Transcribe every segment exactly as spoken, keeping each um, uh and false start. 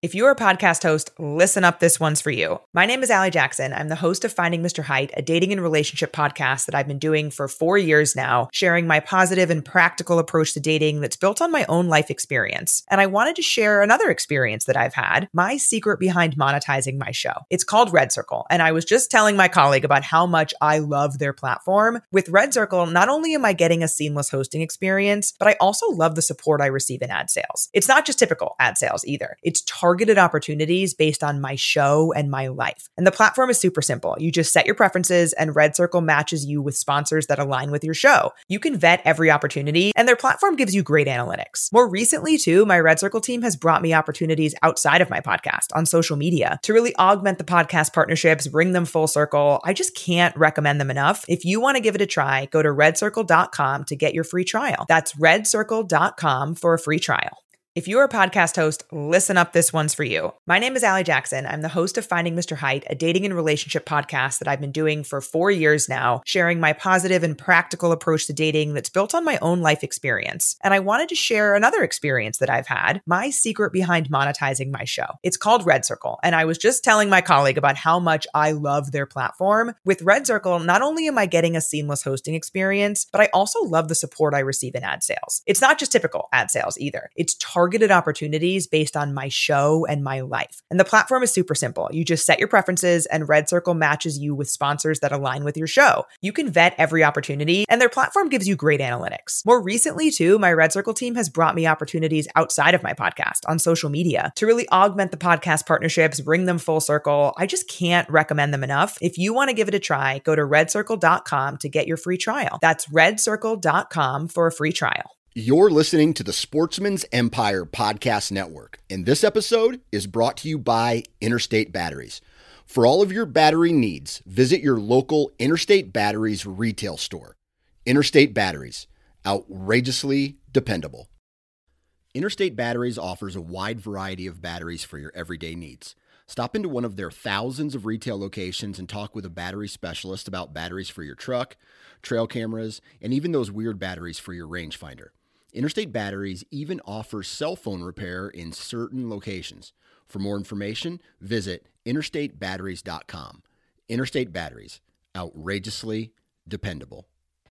If you're a podcast host, listen up, this one's for you. My name is Allie Jackson. I'm the host of Finding Mister Height, a dating and relationship podcast that I've been doing for four years now, sharing my positive and practical approach to dating that's built on my own life experience. And I wanted to share another experience that I've had, my secret behind monetizing my show. It's called Red Circle, and I was just telling my colleague about how much I love their platform. With Red Circle, not only am I getting a seamless hosting experience, but I also love the support I receive in ad sales. It's not just typical ad sales either. It's targeted targeted opportunities based on my show and my life. And the platform is super simple. You just set your preferences and Red Circle matches you with sponsors that align with your show. You can vet every opportunity and their platform gives you great analytics. More recently too, my Red Circle team has brought me opportunities outside of my podcast on social media to really augment the podcast partnerships, bring them full circle. I just can't recommend them enough. If you want to give it a try, go to red circle dot com to get your free trial. That's red circle dot com for a free trial. If you're a podcast host, listen up, this one's for you. My name is Allie Jackson. I'm the host of Finding Mister Height, a dating and relationship podcast that I've been doing for four years now, sharing my positive and practical approach to dating that's built on my own life experience. And I wanted to share another experience that I've had, my secret behind monetizing my show. It's called Red Circle, and I was just telling my colleague about how much I love their platform. With Red Circle, not only am I getting a seamless hosting experience, but I also love the support I receive in ad sales. It's not just typical ad sales either. It's targeted targeted opportunities based on my show and my life. And the platform is super simple. You just set your preferences and Red Circle matches you with sponsors that align with your show. You can vet every opportunity and their platform gives you great analytics. More recently too, my Red Circle team has brought me opportunities outside of my podcast on social media to really augment the podcast partnerships, bring them full circle. I just can't recommend them enough. If you want to give it a try, go to red circle dot com to get your free trial. That's red circle dot com for a free trial. You're listening to the Sportsman's Empire Podcast Network, and this episode is brought to you by Interstate Batteries. For all of your battery needs, visit your local Interstate Batteries retail store. Interstate Batteries, outrageously dependable. Interstate Batteries offers a wide variety of batteries for your everyday needs. Stop into one of their thousands of retail locations and talk with a battery specialist about batteries for your truck, trail cameras, and even those weird batteries for your rangefinder. Interstate Batteries even offers cell phone repair in certain locations. For more information, visit interstate batteries dot com. Interstate Batteries, outrageously dependable.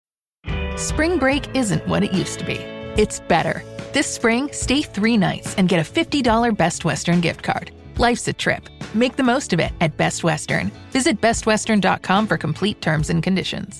Spring break isn't what it used to be. It's better. This spring, stay three nights and get a fifty dollars Best Western gift card. Life's a trip. Make the most of it at Best Western. Visit best western dot com for complete terms and conditions.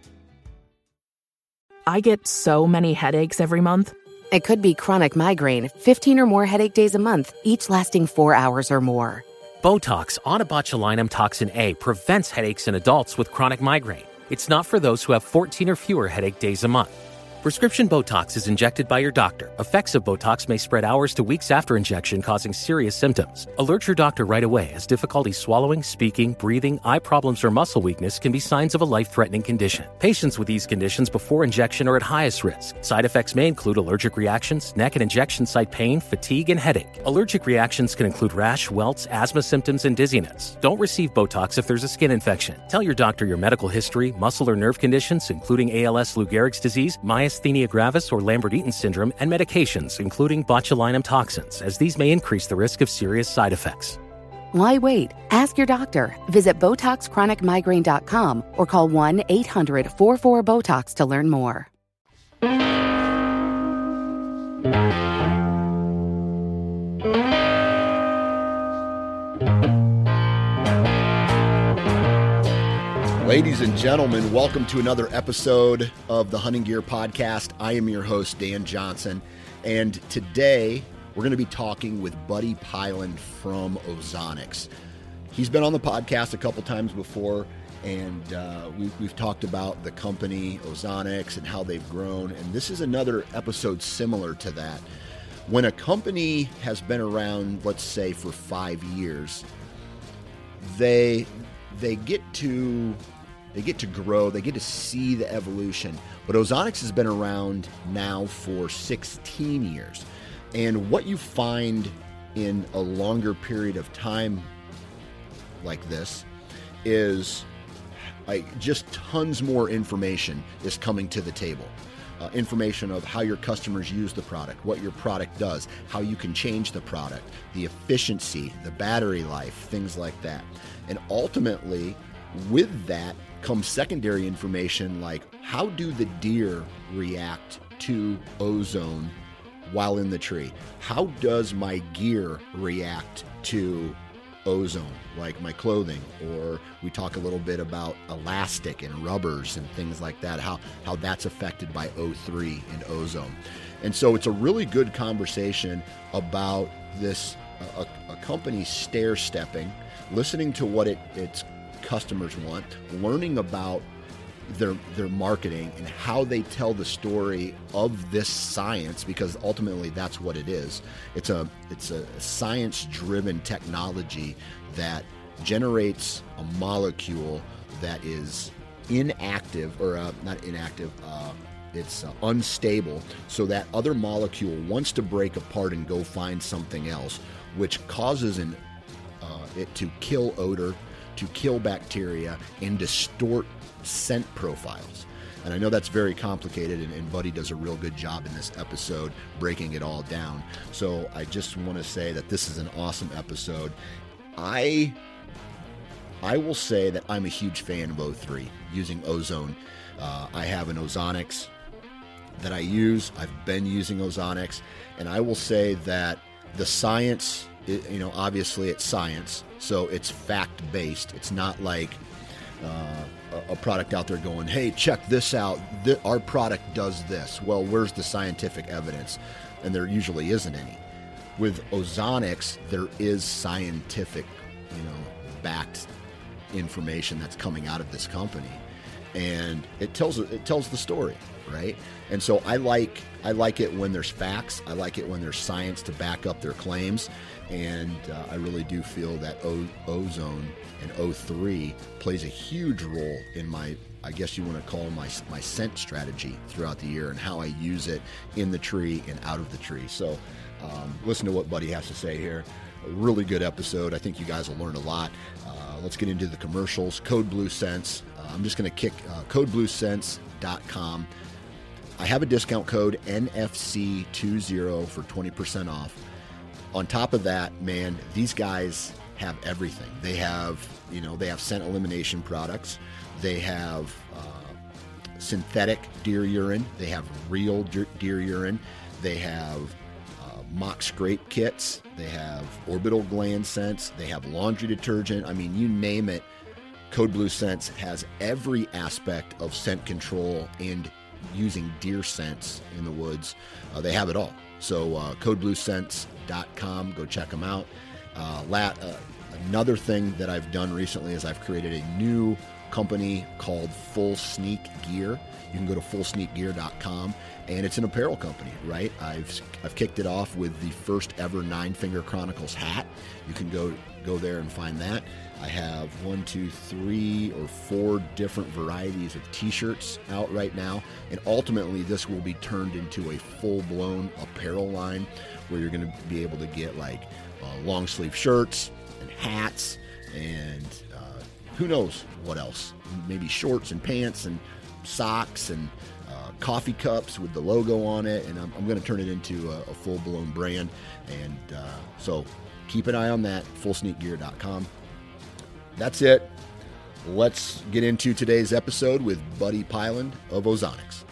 I get so many headaches every month. It could be chronic migraine, fifteen or more headache days a month, each lasting four hours or more. Botox, onabotulinum toxin A, prevents headaches in adults with chronic migraine. It's not for those who have fourteen or fewer headache days a month. Prescription Botox is injected by your doctor. Effects of Botox may spread hours to weeks after injection, causing serious symptoms. Alert your doctor right away, as difficulty swallowing, speaking, breathing, eye problems, or muscle weakness can be signs of a life-threatening condition. Patients with these conditions before injection are at highest risk. Side effects may include allergic reactions, neck and injection site pain, fatigue, and headache. Allergic reactions can include rash, welts, asthma symptoms, and dizziness. Don't receive Botox if there's a skin infection. Tell your doctor your medical history, muscle or nerve conditions, including A L S, Lou Gehrig's disease, myasthenia gravis, or Lambert-Eaton syndrome, and medications, including botulinum toxins, as these may increase the risk of serious side effects. Why wait? Ask your doctor. Visit botox chronic migraine dot com or call one eight hundred four four BOTOX to learn more. Ladies and gentlemen, welcome to another episode of the Hunting Gear Podcast. I am your host, Dan Johnson, and today we're going to be talking with Buddy Pyland from Ozonics. He's been on the podcast a couple times before, and uh, we've, we've talked about the company Ozonics and how they've grown, and this is another episode similar to that. When a company has been around, let's say, for five years, they they get to they get to grow, they get to see the evolution. But Ozonics has been around now for sixteen years. And what you find in a longer period of time like this is like just tons more information is coming to the table. uh, information of how your customers use the product, what your product does, how you can change the product, the efficiency, the battery life, things like that. And ultimately, with that comes secondary information like how do the deer react to ozone while in the tree? How does my gear react to ozone, like my clothing? Or we talk a little bit about elastic and rubbers and things like that, how, how that's affected by O three and ozone. And so it's a really good conversation about this, a, a company stair-stepping, listening to what it, its customers want, learning about their their marketing and how they tell the story of this science, because ultimately that's what it is. It's a it's a science-driven technology that generates a molecule that is inactive, or uh, not inactive, uh, it's uh, unstable, so that other molecule wants to break apart and go find something else, which causes an, uh, it to kill odor, to kill bacteria, and distort scent profiles. And I know that's very complicated, and, and Buddy does a real good job in this episode breaking it all down. So I just want to say that this is an awesome episode. I I will say that I'm a huge fan of O three, using ozone. Uh, I have an Ozonics that I use. I've been using Ozonics, and I will say that the science, it, you know, obviously it's science, so it's fact-based. It's not like uh, a product out there going, hey, check this out, Th- our product does this. Well, where's the scientific evidence? And there usually isn't any. With Ozonics, there is scientific, you know, backed information that's coming out of this company, and it tells it tells the story, right? And so I like I like it when there's facts. I like it when there's science to back up their claims, and uh, I really do feel that o- ozone and O three plays a huge role in my, I guess you want to call my my scent strategy throughout the year and how I use it in the tree and out of the tree. So um, listen to what Buddy has to say here. A really good episode. I think you guys will learn a lot. Uh, let's get into the commercials. Code Blue Scents. Uh, I'm just going to kick uh, code blue scents dot com. I have a discount code N F C twenty for twenty percent off. On top of that, man, these guys have everything. They have, you know, they have scent elimination products. They have uh, synthetic deer urine. They have real deer urine. They have uh, mock scrape kits. They have orbital gland scents. They have laundry detergent. I mean, you name it. Code Blue Scents has every aspect of scent control and using deer scents in the woods. Uh, they have it all. So uh, code blue scents dot com, go check them out. Uh, lat, uh, another thing that I've done recently is I've created a new company called Full Sneak Gear. You can go to full sneak gear dot com, and it's an apparel company, right? I've I've kicked it off with the first ever Nine Finger Chronicles hat. You can go go there and find that. I have one, two, three, or four different varieties of t-shirts out right now, and ultimately this will be turned into a full-blown apparel line where you're going to be able to get like uh, long sleeve shirts and hats and uh, who knows what else, maybe shorts and pants and socks and uh, coffee cups with the logo on it, and I'm, I'm going to turn it into a, a full-blown brand. And uh, so keep an eye on that, full sneak gear dot com. That's it. Let's get into today's episode with Buddy Pyland of Ozonics.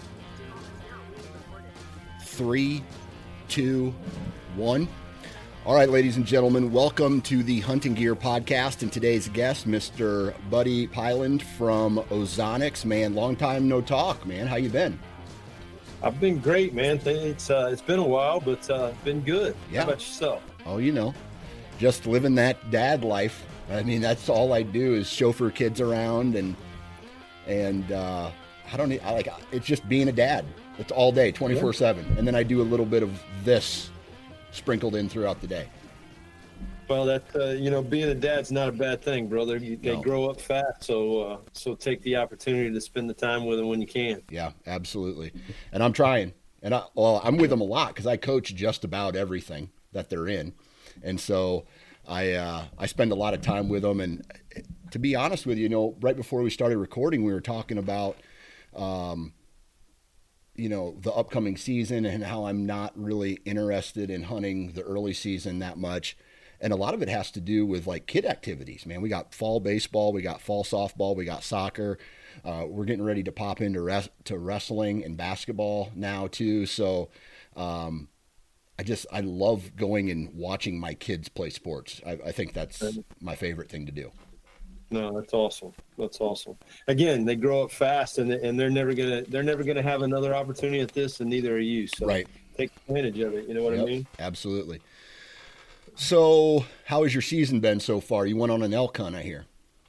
Three, two, one. All right, ladies and gentlemen, welcome to the Hunting Gear Podcast, and today's guest, Mister Buddy Pyland from Ozonics. Man, long time no talk, man. How you been? I've been great, man. It's uh, it's been a while, but uh, been good. Yeah. How about yourself? Oh, you know, just living that dad life. I mean, that's all I do is chauffeur kids around, and and uh, I don't need, I like, it's just being a dad. It's all day, twenty-four seven, and then I do a little bit of this sprinkled in throughout the day. Well, that uh, you know, being a dad's not a bad thing, brother. You, they No. grow up fast, so uh, so take the opportunity to spend the time with them when you can. Yeah, absolutely. And I'm trying, and I, well, I'm with them a lot because I coach just about everything that they're in, and so I uh, I spend a lot of time with them. And to be honest with you, you know, right before we started recording, we were talking about, um, you know, the upcoming season and how I'm not really interested in hunting the early season that much. And a lot of it has to do with like kid activities, man. We got fall baseball, we got fall softball, we got soccer. Uh, we're getting ready to pop into res- to wrestling and basketball now too. So um, I just, I love going and watching my kids play sports. I, I think that's my favorite thing to do. No, that's awesome. That's awesome. Again, they grow up fast, and and they're never gonna they're never gonna have another opportunity at this, and neither are you. So right. Take advantage of it. You know what yep, I mean? Absolutely. So, how has your season been so far? You went on an elk hunt, I hear.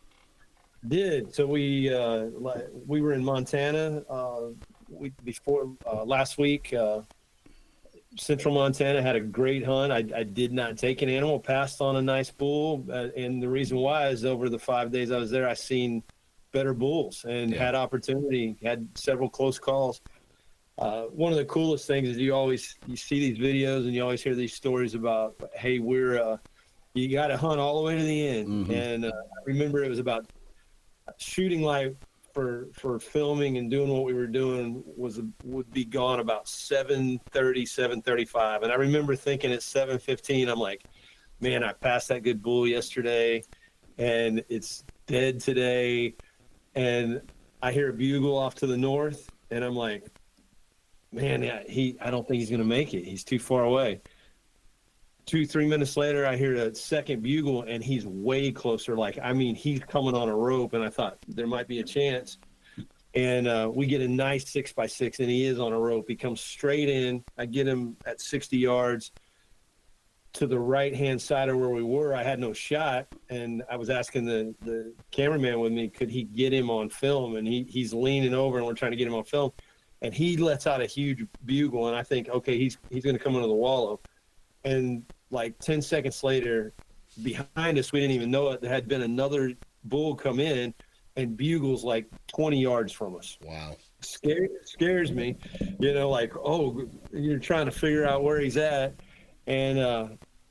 Did so we uh, we were in Montana uh, we before uh, last week. Uh, Central Montana had a great hunt. I, I did not take an animal, passed on a nice bull, uh, and the reason why is over the five days I was there, I seen better bulls and yeah. had opportunity, had several close calls. Uh, one of the coolest things is you always you see these videos and you always hear these stories about, hey, we're uh, you got to hunt all the way to the end. Mm-hmm. And uh, I remember it was about shooting light. For, for filming and doing what we were doing was would be gone about seven thirty, seven thirty-five. And I remember thinking at seven fifteen, I'm like, man, I passed that good bull yesterday and it's dead today. And I hear a bugle off to the north and I'm like, man, yeah, he, I don't think he's going to make it. He's too far away. Two, three minutes later, I hear a second bugle, and he's way closer. Like, I mean, he's coming on a rope, and I thought there might be a chance. And uh, we get a nice six by six, and he is on a rope. He comes straight in. I get him at sixty yards to the right-hand side of where we were. I had no shot, and I was asking the, the cameraman with me, could he get him on film? And he he's leaning over, and we're trying to get him on film. And he lets out a huge bugle, and I think, okay, he's he's going to come into the wallow. And like ten seconds later, behind us, we didn't even know it, there had been another bull come in and bugles like twenty yards from us. Wow. Scare, scares me, you know, like, oh, you're trying to figure out where he's at. And uh,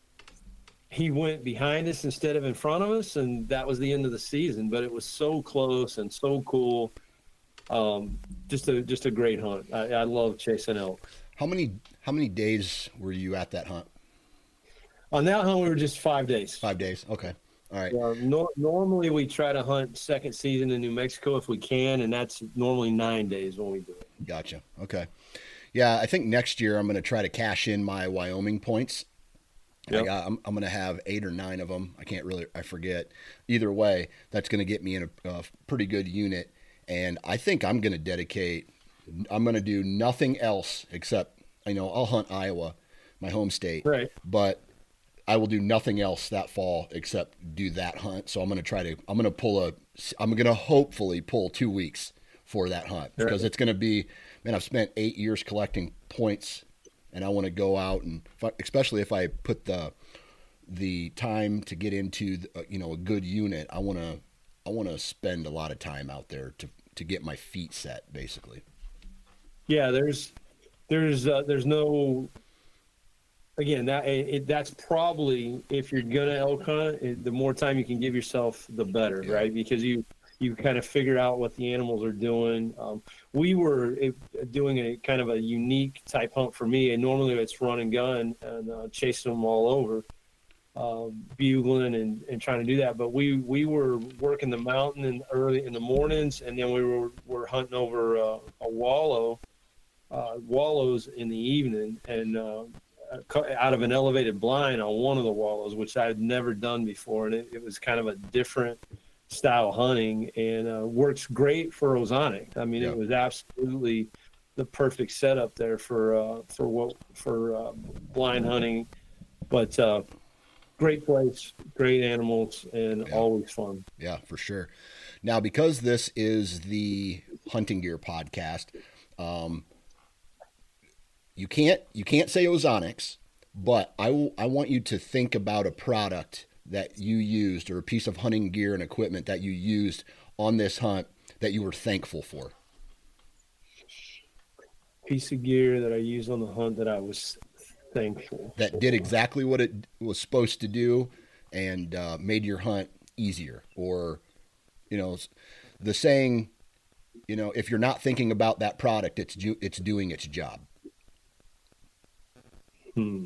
he went behind us instead of in front of us, and that was the end of the season. But it was so close and so cool. Um, just a just a great hunt. I, I love chasing elk. How many how many days were you at that hunt? On that hunt, we were just five days. Five days. Okay. All right. Uh, no, normally, we try to hunt second season in New Mexico if we can, and that's normally nine days when we do it. Gotcha. Okay. Yeah, I think next year I'm going to try to cash in my Wyoming points. Yep. I got, I'm, I'm going to have eight or nine of them. I can't really, I forget. Either way, that's going to get me in a, a pretty good unit. And I think I'm going to dedicate, I'm going to do nothing else except, you know, I'll hunt Iowa, my home state. Right. But I will do nothing else that fall except do that hunt. So I'm going to try to, I'm going to pull a, I'm going to hopefully pull two weeks for that hunt because it's going to be, man, I've spent eight years collecting points and I want to go out and, especially if I put the, the time to get into, the, you know, a good unit, I want to, I want to spend a lot of time out there to, to get my feet set basically. Yeah. There's, there's, uh, there's no, Again, that it, that's probably, if you're gonna elk hunt, it, the more time you can give yourself, the better, yeah. right? Because you you kind of figure out what the animals are doing. Um, we were doing a kind of a unique type hunt for me, and normally it's run and gun and uh, chasing them all over, um, bugling and, and trying to do that. But we we were working the mountain in early in the mornings, and then we were were hunting over uh, a wallow, uh, wallows in the evening, and. Uh, out of an elevated blind on one of the wallows, which I had never done before. And it, it was kind of a different style hunting and uh, works great for ozonic. I mean, yeah. It was absolutely the perfect setup there for, uh, for what, for uh, blind hunting, but uh, great place, great animals, and yeah. always fun. Yeah, for sure. Now, because this is the Hunting Gear podcast, um, You can't you can't say ozonics, but I, w- I want you to think about a product that you used or a piece of hunting gear and equipment that you used on this hunt that you were thankful for. Piece of gear that I used on the hunt that I was thankful that for. Did exactly what it was supposed to do and uh, made your hunt easier. Or, you know, the saying, you know, if you're not thinking about that product, it's do, it's doing its job. Hmm.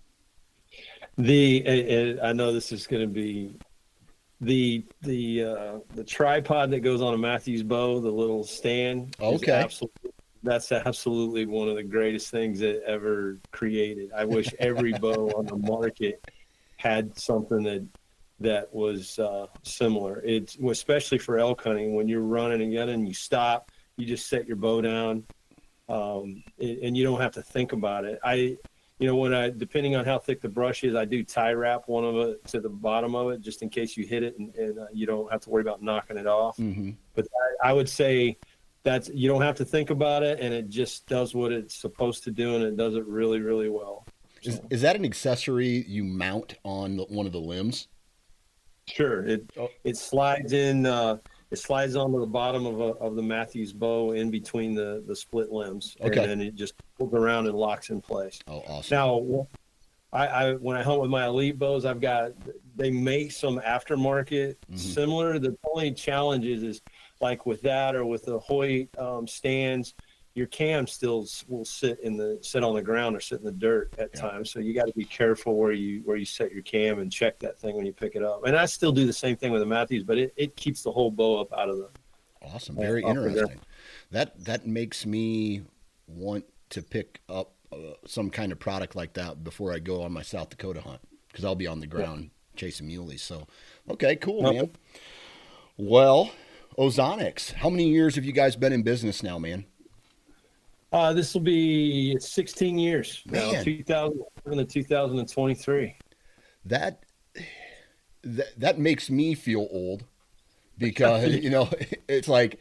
The uh, I know this is going to be the the uh, the tripod that goes on a Matthews bow, the little stand. Okay. Absolutely, that's absolutely one of the greatest things that ever created. I wish every bow on the market had something that that was uh, similar. It's especially for elk hunting, when you're running and gunning, you stop, you just set your bow down, um, and you don't have to think about it. I, you know, when I, depending on how thick the brush is, I do tie wrap one of it to the bottom of it, just in case you hit it and, and uh, you don't have to worry about knocking it off. Mm-hmm. But I, I would say that's, you don't have to think about it, and it just does what it's supposed to do, and it does it really, really well. So. Is, is that an accessory you mount on one of the limbs? Sure. It it slides in. Uh, it slides onto the bottom of a, of the Matthews bow in between the, the split limbs, okay. and then it just pulls around and locks in place. Oh, awesome! Now, I, I when I hunt with my elite bows, I've got they make some aftermarket mm-hmm. similar. The only challenge is, is like with that or with the Hoyt um, stands, your cam still will sit in the sit on the ground or sit in the dirt at yeah. times. So you got to be careful where you where you set your cam and check that thing when you pick it up. And I still do the same thing with the Matthews, but it, it keeps the whole bow up out of the. Awesome, very uh, interesting. That that makes me want to pick up uh, some kind of product like that before I go on my South Dakota hunt, because I'll be on the ground yeah. chasing muleys. So, okay, cool, okay. man. Well, Ozonics, how many years have you guys been in business now, man? Uh, this will be sixteen years Man. now, two thousand seven to two thousand twenty-three. That, that, that makes me feel old, because, you know, it's like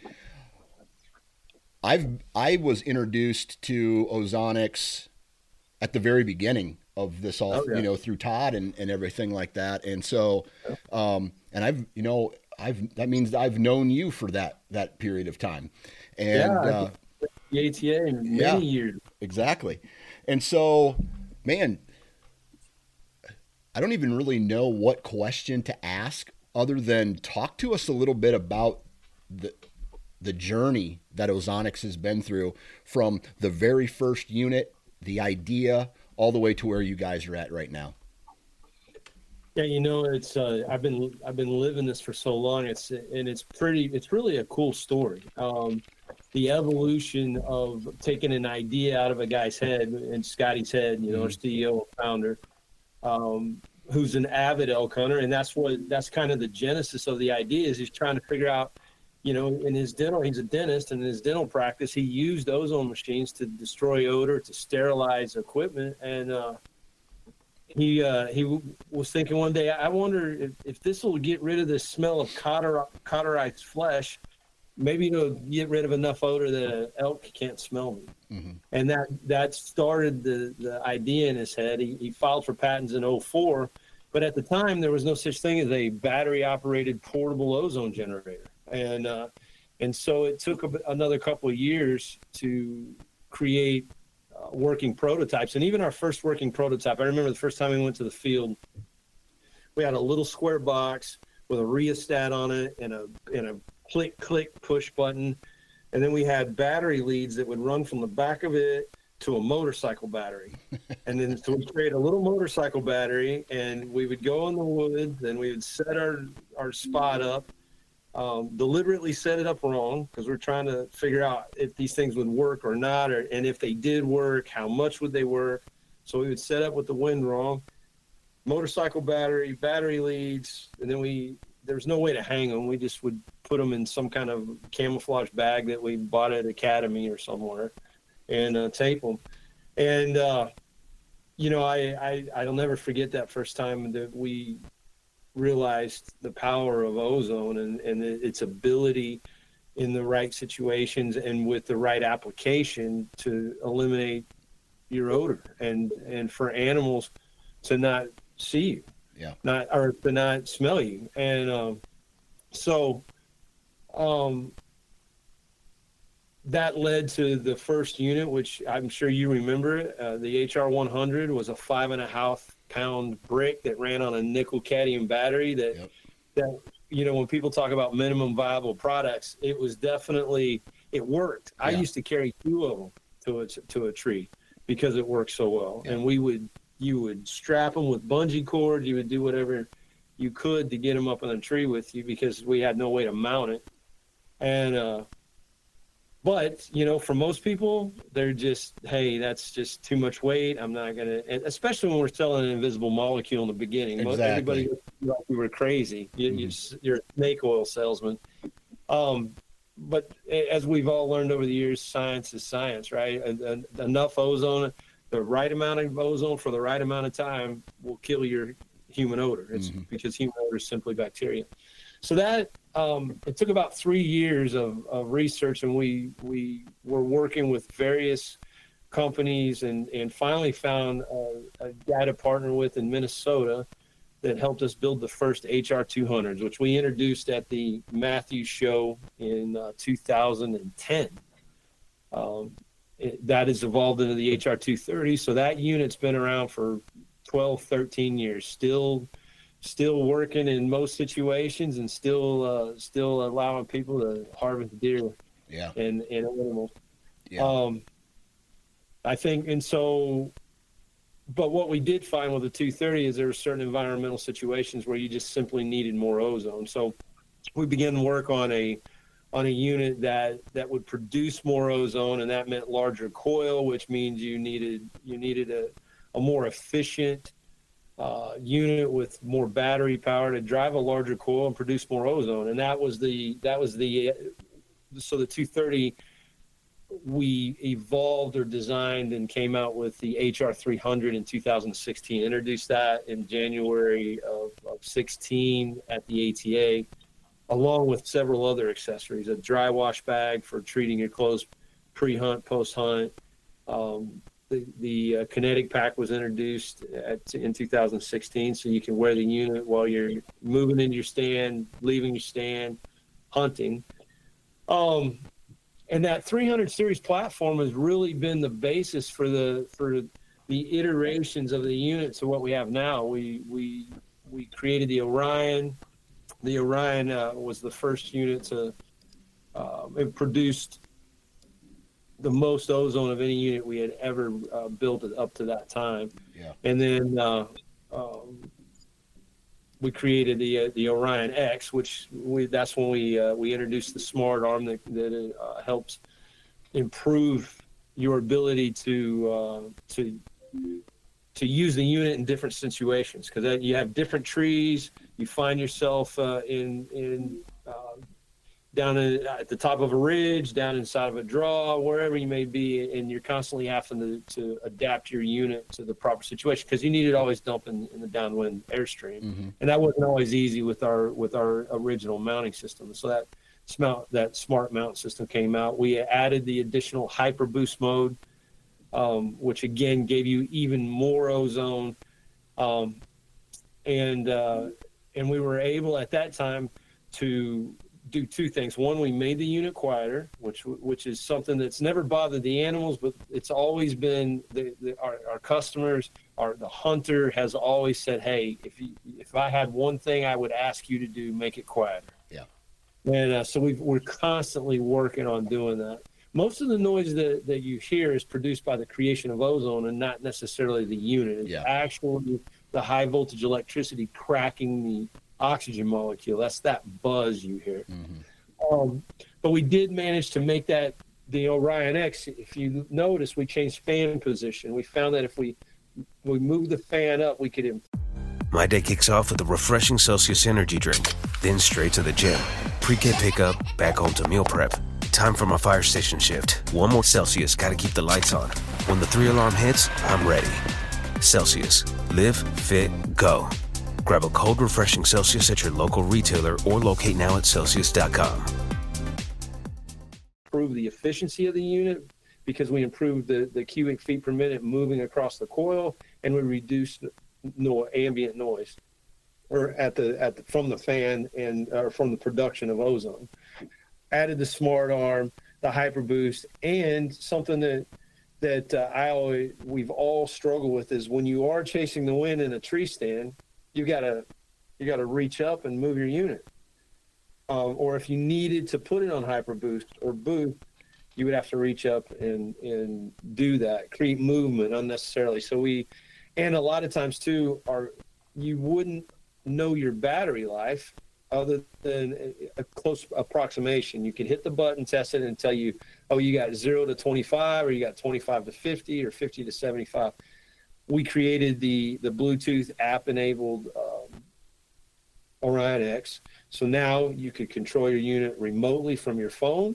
I've, I was introduced to Ozonics at the very beginning of this all, oh, yeah. you know, through Todd and, and everything like that. And so, um, and I've, you know, I've, that means I've known you for that, that period of time. And, yeah, uh, the A T A in many yeah, years. Exactly. And so, man, I don't even really know what question to ask other than talk to us a little bit about the the journey that Ozonics has been through, from the very first unit, the idea, all the way to where you guys are at right now. Yeah, you know, it's uh, I've been I've been living this for so long. It's and it's pretty. It's really a cool story. Um, the evolution of taking an idea out of a guy's head, and Scotty's head, you know, our C E O and founder, um, who's an avid elk hunter, and that's what that's kind of the genesis of the idea. Is he's trying to figure out, you know, in his dental, he's a dentist, and in his dental practice, he used ozone machines to destroy odor, to sterilize equipment, and uh, he uh, he w- was thinking one day, I wonder if, if this will get rid of the smell of cauter, cauterized flesh. Maybe it'll get rid of enough odor that an elk can't smell me. Mm-hmm. And that, that started the, the idea in his head. He, he filed for patents in oh four, but at the time there was no such thing as a battery-operated portable ozone generator. And uh, and so it took a, another couple of years to create uh, working prototypes. And even our first working prototype, I remember the first time we went to the field, we had a little square box with a rheostat on it and a and a click, click, push button. And then we had battery leads that would run from the back of it to a motorcycle battery. And then so we create a little motorcycle battery, and we would go in the woods, and we would set our, our spot up, um, deliberately set it up wrong, because we're trying to figure out if these things would work or not, or and if they did work, how much would they work. So we would set up with the wind wrong, motorcycle battery, battery leads, and then we there's no way to hang them. We just would put them in some kind of camouflage bag that we bought at Academy or somewhere, and uh, tape them. And, uh, you know, I, I, I'll never forget that first time that we realized the power of ozone and, and its ability in the right situations and with the right application to eliminate your odor and, and for animals to not see you. Yeah. Not or to not smell you. And um, so um, that led to the first unit, which I'm sure you remember. Uh, the H R one hundred was a five and a half pound brick that ran on a nickel cadmium battery. That, yep. that you know, when people talk about minimum viable products, it was definitely it worked. I Yeah. used to carry two of them to a, to a tree because it worked so well. Yeah. And we would, you would strap them with bungee cord. You would do whatever you could to get them up on the tree with you because we had no way to mount it. And, uh, but, you know, for most people, they're just, hey, that's just too much weight. I'm not going to, especially when we're selling an invisible molecule in the beginning. Exactly. Everybody looks like we were crazy. You, Mm-hmm. you, you're a snake oil salesman. Um, but as we've all learned over the years, science is science, right? And, and enough ozone, the right amount of ozone for the right amount of time will kill your human odor. It's Mm-hmm. because human odor is simply bacteria. So that um, it took about three years of, of research, and we we were working with various companies, and, and finally found a, a guy to partner with in Minnesota that helped us build the first H R two hundreds, which we introduced at the Matthews Show in uh, two thousand ten. Um, it, that has evolved into the H R two thirty, so that unit's been around for twelve, thirteen years, still still working in most situations, and still uh, still allowing people to harvest deer Yeah. and, and animals. Yeah. Um, I think, and so, but what we did find with the two thirty is there were certain environmental situations where you just simply needed more ozone. So we began to work on a on a unit that that would produce more ozone, and that meant larger coil, which means you needed you needed a, a more efficient uh, unit with more battery power to drive a larger coil and produce more ozone. And that was the that was the so the two thirty we evolved or designed and came out with the H R three hundred in two thousand sixteen. Introduced that in January of, of sixteen at the A T A, along with several other accessories, a dry wash bag for treating your clothes pre-hunt, post-hunt. Um, the the uh, kinetic pack was introduced at, in two thousand sixteen, so you can wear the unit while you're moving into your stand, leaving your stand, hunting. Um, and that three hundred series platform has really been the basis for the for the iterations of the unit to what we have now. We we we created the Orion. The Orion uh, was the first unit to uh, it produced the most ozone of any unit we had ever uh, built up to that time. Yeah. And then uh, um, we created the uh, the Orion X, which we that's when we uh, we introduced the smart arm that that uh, helps improve your ability to uh, to to use the unit in different situations, because you have different trees. You find yourself uh, in in uh, down in, at the top of a ridge, down inside of a draw, wherever you may be, and you're constantly having to, to adapt your unit to the proper situation, because you need it always dumping in the downwind airstream, Mm-hmm. and that wasn't always easy with our with our original mounting system. So that smart that smart mount system came out. We added the additional hyper boost mode, um, which again gave you even more ozone, um, and uh, and we were able at that time to do two things. One, we made the unit quieter, which which is something that's never bothered the animals, but it's always been the, the our, our customers, our the hunter has always said, hey, if you, if I had one thing I would ask you to do, make it quieter. Yeah. And uh, so we've, we're constantly working on doing that. Most of the noise that, that you hear is produced by the creation of ozone and not necessarily the unit. It's Yeah. actually the high voltage electricity cracking the oxygen molecule. That's that buzz you hear. Mm-hmm. Um, but we did manage to make that the Orion X. If you notice, we changed fan position. We found that if we we moved the fan up, we could. Imp- My day kicks off with a refreshing Celsius energy drink, then straight to the gym. Pre-K pickup, back home to meal prep. Time for my fire station shift. One more Celsius, gotta keep the lights on. When the three alarm hits, I'm ready. Celsius, live, fit, go. Grab a cold, refreshing Celsius at your local retailer or locate now at Celsius dot com. improve the efficiency of the unit because we improved the, the cubic feet per minute moving across the coil, and we reduced no, ambient noise or at the at the, from the fan and or from the production of ozone. Added the smart arm, the hyper boost, and something that that uh, I always we've all struggled with is when you are chasing the wind in a tree stand, you gotta you gotta reach up and move your unit. Um, or if you needed to put it on hyper boost or boost, you would have to reach up and, and do that, create movement unnecessarily. So we, and a lot of times too, are you wouldn't know your battery life other than a close approximation. You could hit the button, test it, and tell you, oh, you got zero to twenty-five, or you got twenty-five to fifty, or fifty to seventy-five. We created the, the Bluetooth app-enabled um, Orion X. So now you could control your unit remotely from your phone.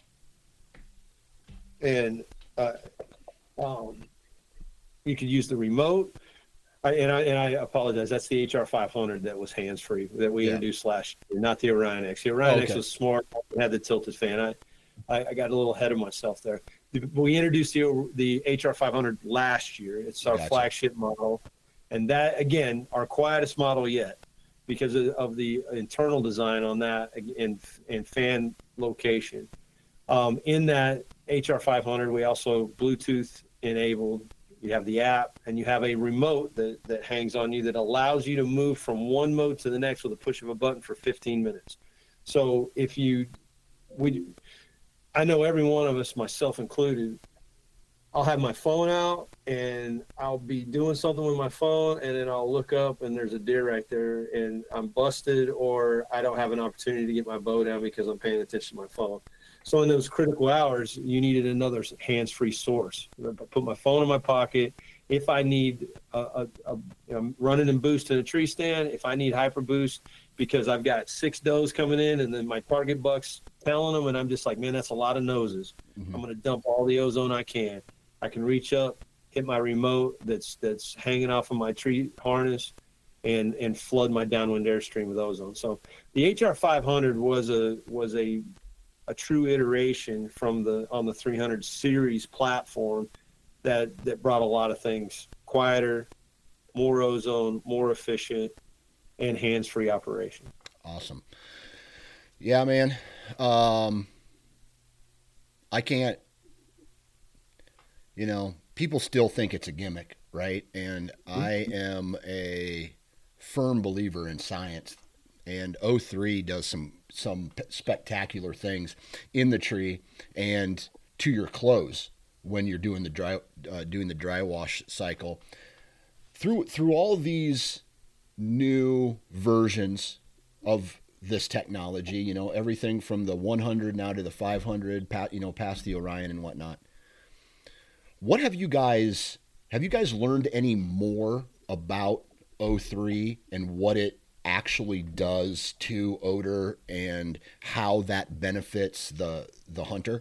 And uh, um, you could use the remote. I, and I and I apologize. That's the H R five hundred that was hands-free that we yeah. introduced last year, not the Orion X. The Orion oh, okay. X was smart, had the tilted fan. I, I, I got a little ahead of myself there. We introduced the the H R five hundred last year. It's our gotcha. flagship model, and that again our quietest model yet because of, of the internal design on that and and fan location. Um, in that H R five hundred, we also Bluetooth enabled. You have the app, and you have a remote that, that hangs on you that allows you to move from one mode to the next with a push of a button for fifteen minutes. So if you, we, I know every one of us, myself included, I'll have my phone out and I'll be doing something with my phone, and then I'll look up and there's a deer right there and I'm busted, or I don't have an opportunity to get my bow down because I'm paying attention to my phone. So in those critical hours, you needed another hands-free source. I put my phone in my pocket. If I need a, a, a you know, running and boost in a tree stand, if I need hyper boost because I've got six does coming in and then my target buck's telling them, and I'm just like, man, that's a lot of noses. Mm-hmm. I'm going to dump all the ozone I can. I can reach up, hit my remote that's that's hanging off of my tree harness, and and flood my downwind airstream with ozone. So the H R five hundred was a was a a true iteration from the on the three hundred series platform that that brought a lot of things quieter, more ozone, more efficient, and hands-free operation. Awesome. Yeah, man. Um, I can't, you know, people still think it's a gimmick, right? And I am a firm believer in science, and O three does some some spectacular things in the tree and to your clothes when you're doing the dry uh, doing the dry wash cycle. Through through all these new versions of this technology, you know, everything from the one hundred now to the five hundred, you know, past the Orion and whatnot. What have you guys have you guys learned any more about O three and what it actually does to odor and how that benefits the the hunter?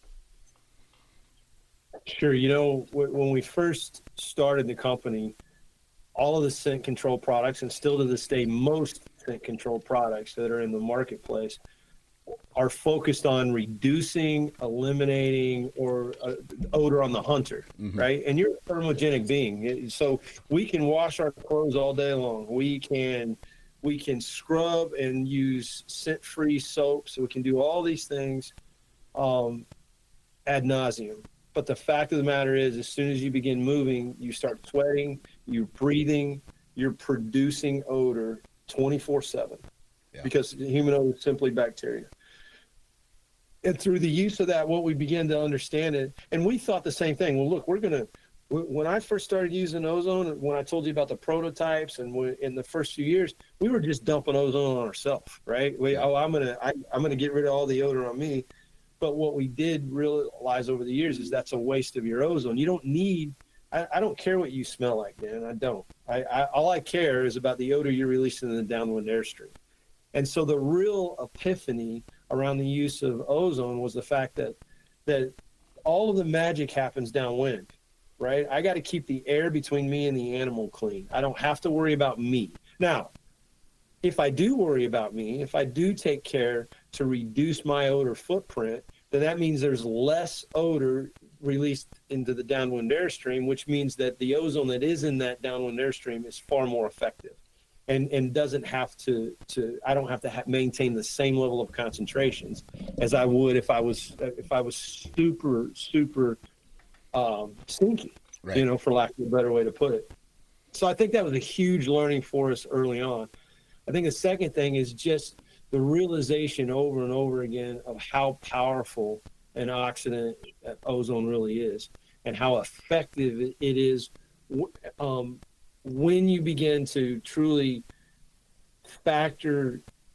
Sure. You know, when we first started the company, all of the scent control products, and still to this day, most scent control products that are in the marketplace are focused on reducing, eliminating, or uh, odor on the hunter, mm-hmm. right? And you're a thermogenic being. So we can wash our clothes all day long. We can We can scrub and use scent-free soaps. We can do all these things um, ad nauseum. But the fact of the matter is, as soon as you begin moving, you start sweating, you're breathing, you're producing odor twenty-four seven yeah. because human odor is simply bacteria. And through the use of that, what we began to understand it, and we thought the same thing. Well, look, we're going to, when I first started using ozone, when I told you about the prototypes and we, in the first few years, we were just dumping ozone on ourselves, right? We, oh, I'm going to, I'm going to get rid of all the odor on me. But what we did realize over the years is that's a waste of your ozone. You don't need, I, I don't care what you smell like, man. I don't. I, I all I care is about the odor you're releasing in the downwind airstream. And so the real epiphany around the use of ozone was the fact that that all of the magic happens downwind, right? I got to keep the air between me and the animal clean. I don't have to worry about me. Now, if I do worry about me, if I do take care to reduce my odor footprint, then that means there's less odor released into the downwind airstream, which means that the ozone that is in that downwind airstream is far more effective and, and doesn't have to, to, I don't have to ha- maintain the same level of concentrations as I would if I was, if I was super, super um, stinky, right. you know, for lack of a better way to put it. So I think that was a huge learning for us early on. I think the second thing is just the realization over and over again of how powerful antioxidant ozone really is, and how effective it is um, when you begin to truly factor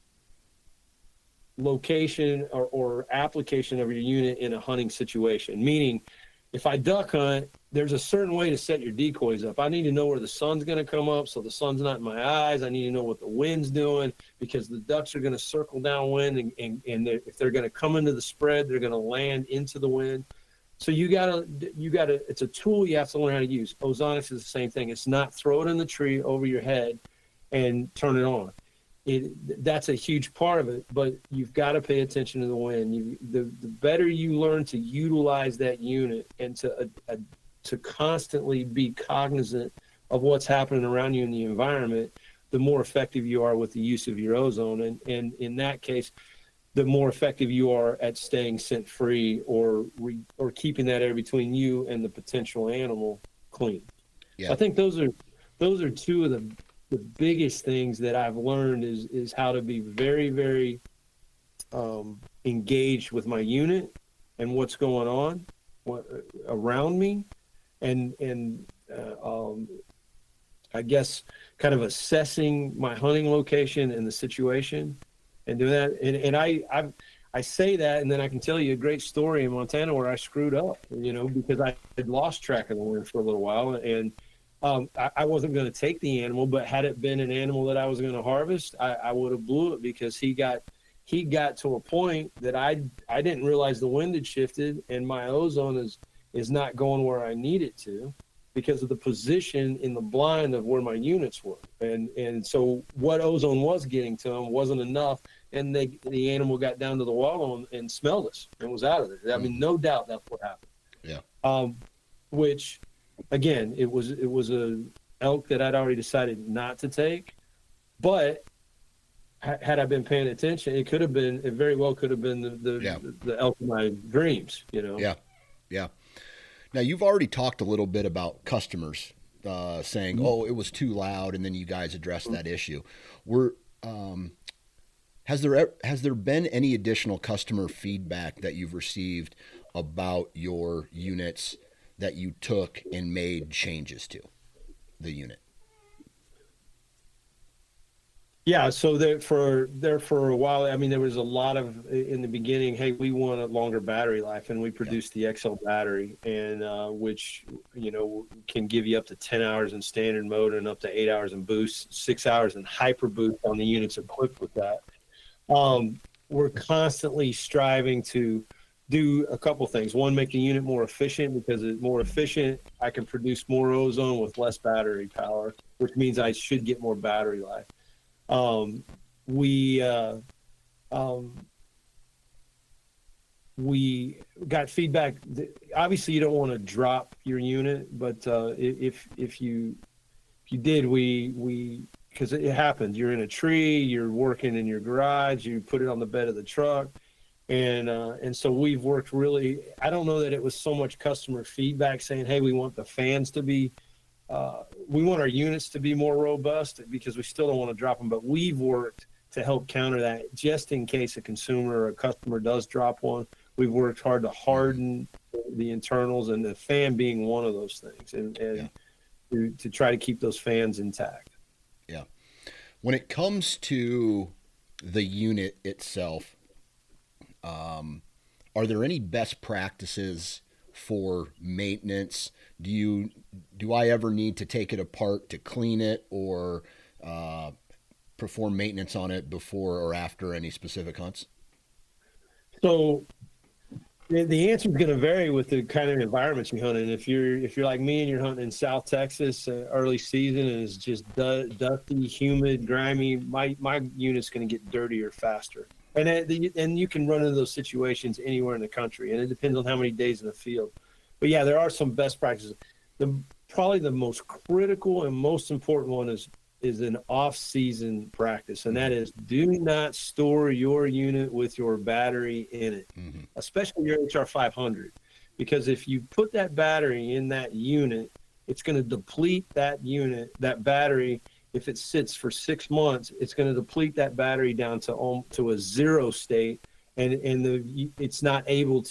location or, or application of your unit in a hunting situation. Meaning, if I duck hunt, there's a certain way to set your decoys up. I need to know where the sun's going to come up so the sun's not in my eyes. I need to know what the wind's doing, because the ducks are going to circle downwind, and, and, and they're, if they're going to come into the spread, they're going to land into the wind. So you gotta, you gotta, it's a tool you have to learn how to use. Ozonics is the same thing. It's not throw it in the tree over your head and turn it on. It, that's a huge part of it, but you've got to pay attention to the wind. You, the, the better you learn to utilize that unit and to, uh, uh, to constantly be cognizant of what's happening around you in the environment, the more effective you are with the use of your ozone. And, and in that case, the more effective you are at staying scent free, or re, or keeping that air between you and the potential animal clean. Yeah. I think those are those are two of the the biggest things that I've learned is is how to be very, very um, engaged with my unit and what's going on what, around me, and and uh, um, I guess kind of assessing my hunting location and the situation, and doing that. And, and I I I say that, and then I can tell you a great story in Montana where I screwed up, you know, because I had lost track of the wind for a little while, and Um, I, I wasn't going to take the animal, but had it been an animal that I was going to harvest, I, I would have blew it, because he got he got to a point that I I didn't realize the wind had shifted, and my ozone is is not going where I need it to, because of the position in the blind of where my units were, and and so what ozone was getting to him wasn't enough, and they the animal got down to the wall and, and smelled us and was out of there. I mean, no doubt that's what happened. Yeah. Um, which. Again, it was it was a elk that I'd already decided not to take, but ha- had I been paying attention, it could have been, it very well could have been the the, yeah. the the elk of my dreams, you know. Yeah, yeah. Now you've already talked a little bit about customers uh, saying, mm-hmm. "Oh, it was too loud," and then you guys addressed mm-hmm. that issue. Were um, has there has there been any additional customer feedback that you've received about your units that you took and made changes to the unit? Yeah, so there for there for a while, I mean, there was a lot of, in the beginning, hey, we want a longer battery life, and we produced yeah. the X L battery, and uh, which, you know, can give you up to ten hours in standard mode and up to eight hours in boost, six hours in hyper boost on the units equipped with that. Um, we're constantly striving to do a couple things. One, make the unit more efficient, because it's more efficient, I can produce more ozone with less battery power, which means I should get more battery life. Um, we, uh, um, we got feedback that, obviously you don't want to drop your unit, but, uh, if, if you, if you did, we, we, cause it happens, you're in a tree, you're working in your garage, you put it on the bed of the truck. And, uh, and so we've worked really, I don't know that it was so much customer feedback saying, hey, we want the fans to be, uh, we want our units to be more robust, because we still don't want to drop them, but we've worked to help counter that, just in case a consumer or a customer does drop one. We've worked hard to harden the internals, and the fan being one of those things, and, and yeah. to, to try to keep those fans intact. Yeah. When it comes to the unit itself, Um, are there any best practices for maintenance? Do you, do I ever need to take it apart to clean it, or uh, perform maintenance on it before or after any specific hunts? So the, the answer is going to vary with the kind of environments you hunt in. If you're, if you're like me and you're hunting in South Texas, uh, early season, and it's just du- dusty, humid, grimy, my, my unit's going to get dirtier faster. And and you can run into those situations anywhere in the country, and it depends on how many days in the field. But yeah, there are some best practices. The probably the most critical and most important one is is an off-season practice, and that is, do not store your unit with your battery in it, mm-hmm. especially your H R five hundred, because if you put that battery in that unit, it's going to deplete that unit, that battery. If it sits for six months, it's going to deplete that battery down to um, to a zero state, and and the it's not able to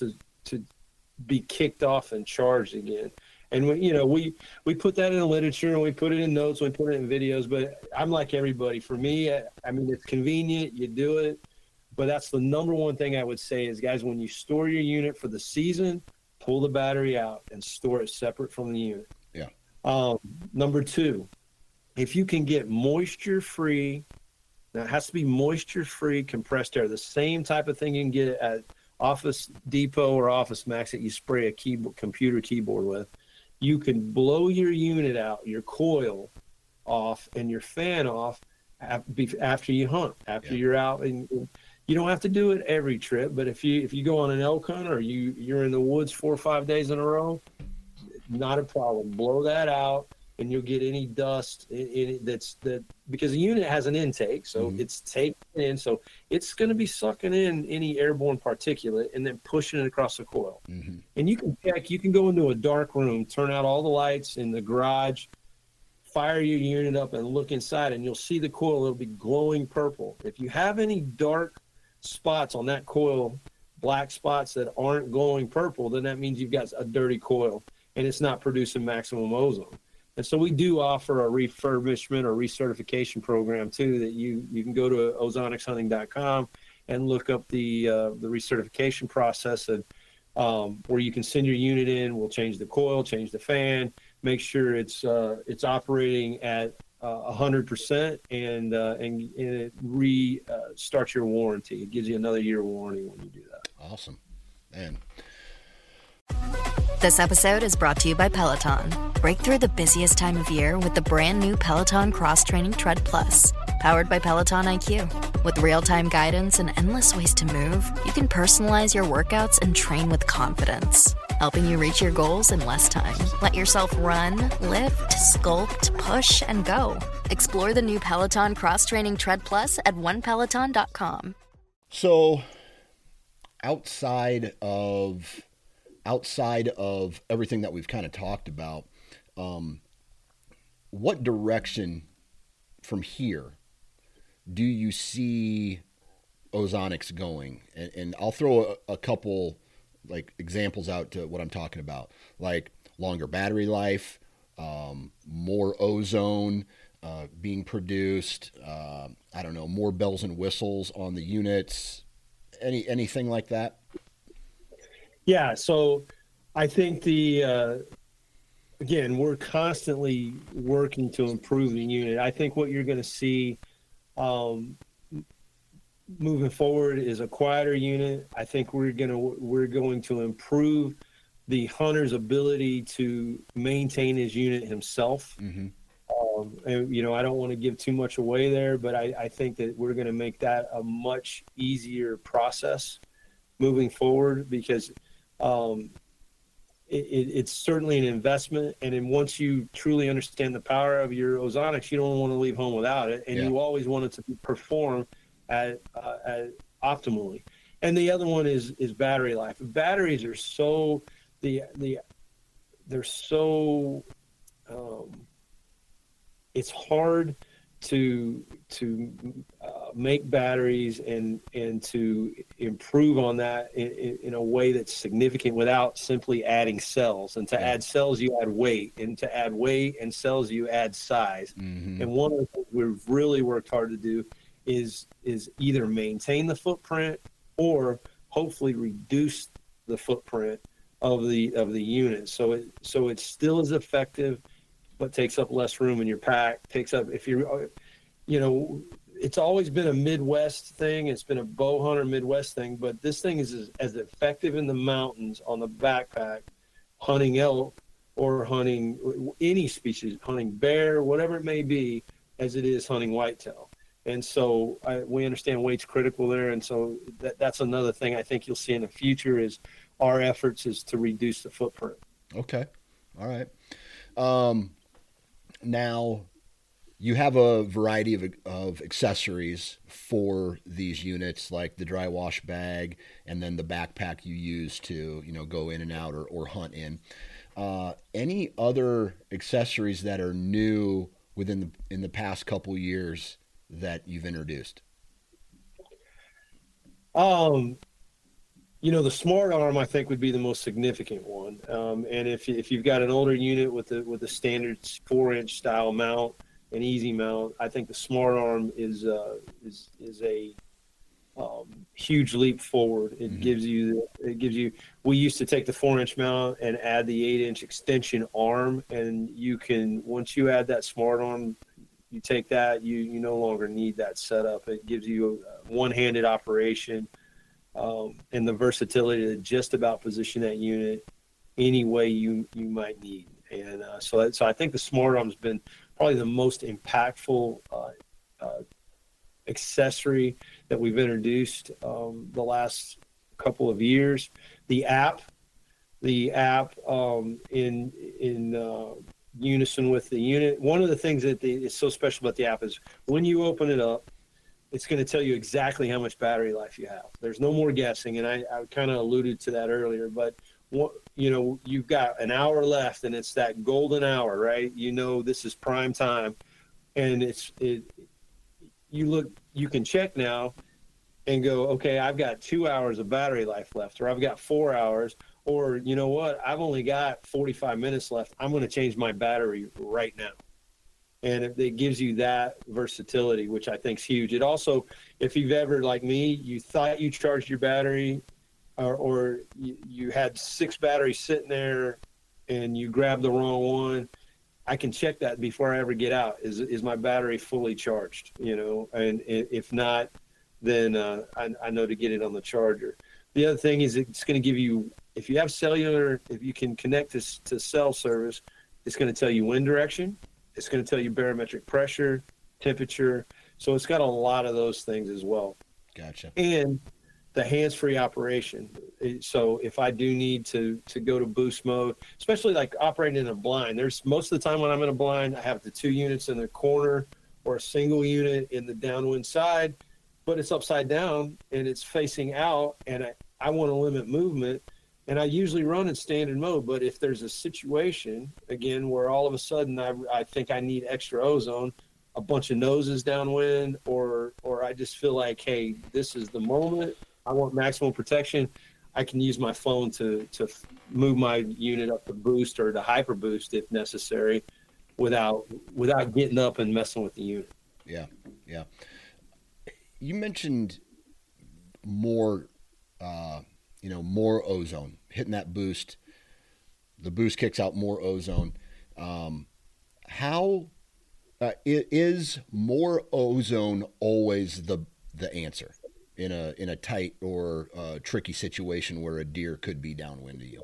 to be kicked off and charged again. And we, you know, we, we put that in the literature and we put it in notes, we put it in videos, but I'm like everybody. For me, I, I mean, it's convenient, you do it, but that's the number one thing I would say is, guys, when you store your unit for the season, pull the battery out and store it separate from the unit. Yeah. Um, number two, if you can get moisture-free, now it has to be moisture-free compressed air, the same type of thing you can get at Office Depot or Office Max that you spray a keyboard, computer keyboard with. You can blow your unit out, your coil off and your fan off after you hunt, after yeah. you're out. And you don't have to do it every trip, but if you if you go on an elk hunt or you, you're in the woods four or five days in a row, not a problem. Blow that out and you'll get any dust in, in that's that because the unit has an intake, so mm-hmm. it's taking in, so it's going to be sucking in any airborne particulate and then pushing it across the coil. Mm-hmm. And you can check, you can go into a dark room, turn out all the lights in the garage, fire your unit up and look inside, and you'll see the coil. It'll be glowing purple. If you have any dark spots on that coil, black spots that aren't glowing purple, then that means you've got a dirty coil and it's not producing maximum ozone. And so we do offer a refurbishment or recertification program too, that you, you can go to ozonics hunting dot com and look up the uh, the recertification process, and um, where you can send your unit in. We'll change the coil, change the fan, make sure it's uh, it's operating at a hundred percent, and uh, and and it re uh, starts your warranty. It gives you another year warranty when you do that. Awesome, man. This episode is brought to you by Peloton. Break through the busiest time of year with the brand new Peloton Cross Training Tread Plus, powered by Peloton I Q. With real-time guidance and endless ways to move, you can personalize your workouts and train with confidence, helping you reach your goals in less time. Let yourself run, lift, sculpt, push, and go. Explore the new Peloton Cross Training Tread Plus at one peloton dot com. So, outside of outside of everything that we've kind of talked about, um, what direction from here do you see Ozonics going? And, and I'll throw a, a couple like examples out to what I'm talking about, like longer battery life, um, more ozone uh, being produced. Uh, I don't know, more bells and whistles on the units. Any anything like that? Yeah. So I think the uh, again, we're constantly working to improve the unit. I think what you're going to see um, moving forward is a quieter unit. I think we're going to we're going to improve the hunter's ability to maintain his unit himself. Mm-hmm. Um, and, you know, I don't want to give too much away there, but I, I think that we're going to make that a much easier process moving forward, because um, it, it, it's certainly an investment. And then once you truly understand the power of your Ozonics, you don't want to leave home without it. And yeah. you always want it to perform at, uh, at optimally. And the other one is, is battery life. Batteries are so, the, the, they're so, um, it's hard to to uh, make batteries and and to improve on that in, in a way that's significant without simply adding cells. And to add cells, you add weight, and to add weight and cells, you add size. Mm-hmm. And one of the things we've really worked hard to do is is either maintain the footprint or hopefully reduce the footprint of the of the unit, so it so it's still as effective, but takes up less room in your pack, takes up, if you're, you know, it's always been a Midwest thing. It's been a bow hunter Midwest thing, but this thing is as, as effective in the mountains on the backpack, hunting elk or hunting any species, hunting bear, whatever it may be, as it is hunting whitetail. And so I, we understand weight's critical there. And so that, that's another thing I think you'll see in the future is our efforts is to reduce the footprint. Okay. All right. Um, Now, you have a variety of of accessories for these units, like the dry wash bag and then the backpack you use to, you know, go in and out or, or hunt in. Uh, any other accessories that are new within the in the past couple years that you've introduced? Um, You know, the Smart Arm, I think, would be the most significant one. Um, and if if you've got an older unit with the with a standard four-inch style mount, an easy mount, I think the Smart Arm is uh, is is a um, huge leap forward. It mm-hmm. gives you it gives you. We used to take the four-inch mount and add the eight-inch extension arm, and you can once you add that Smart Arm, you take that, you you no longer need that setup. It gives you a one-handed operation. Um, and the versatility to just about position that unit any way you, you might need. And uh, so that, so I think the Smart Arm's been probably the most impactful uh, uh, accessory that we've introduced um, the last couple of years. The app, the app um, in in uh, unison with the unit. One of the things that the, is so special about the app is when you open it up, it's going to tell you exactly how much battery life you have. There's no more guessing, and I, I kind of alluded to that earlier, but what, you know, you've got an hour left, and it's that golden hour, right? You know, this is prime time, and it's it. You look, you can check now, and go, okay, I've got two hours of battery life left, or I've got four hours, or you know what, I've only got forty-five minutes left. I'm going to change my battery right now. And it, it gives you that versatility, which I think is huge. It also, if you've ever, like me, you thought you charged your battery or, or you, you had six batteries sitting there and you grabbed the wrong one, I can check that before I ever get out. Is is my battery fully charged? You know, and if not, then uh, I, I know to get it on the charger. The other thing is it's going to give you, if you have cellular, if you can connect this to cell service, it's going to tell you wind direction. It's going to tell you barometric pressure, temperature. So it's got a lot of those things as well. Gotcha. And the hands-free operation. So if I do need to to go to boost mode, especially like operating in a blind, there's most of the time when I'm in a blind, I have the two units in the corner or a single unit in the downwind side, but it's upside down and it's facing out, and I, I want to limit movement. And I usually run in standard mode, but if there's a situation, again, where all of a sudden I, I think I need extra ozone, a bunch of noses downwind, or or I just feel like, hey, this is the moment, I want maximum protection, I can use my phone to, to move my unit up to boost or to hyper boost if necessary without without getting up and messing with the unit. Yeah, yeah. You mentioned more uh you know, more ozone, hitting that boost. The boost kicks out more ozone. Um, how uh, is more ozone always the the answer in a in a tight or uh, tricky situation where a deer could be downwind of you?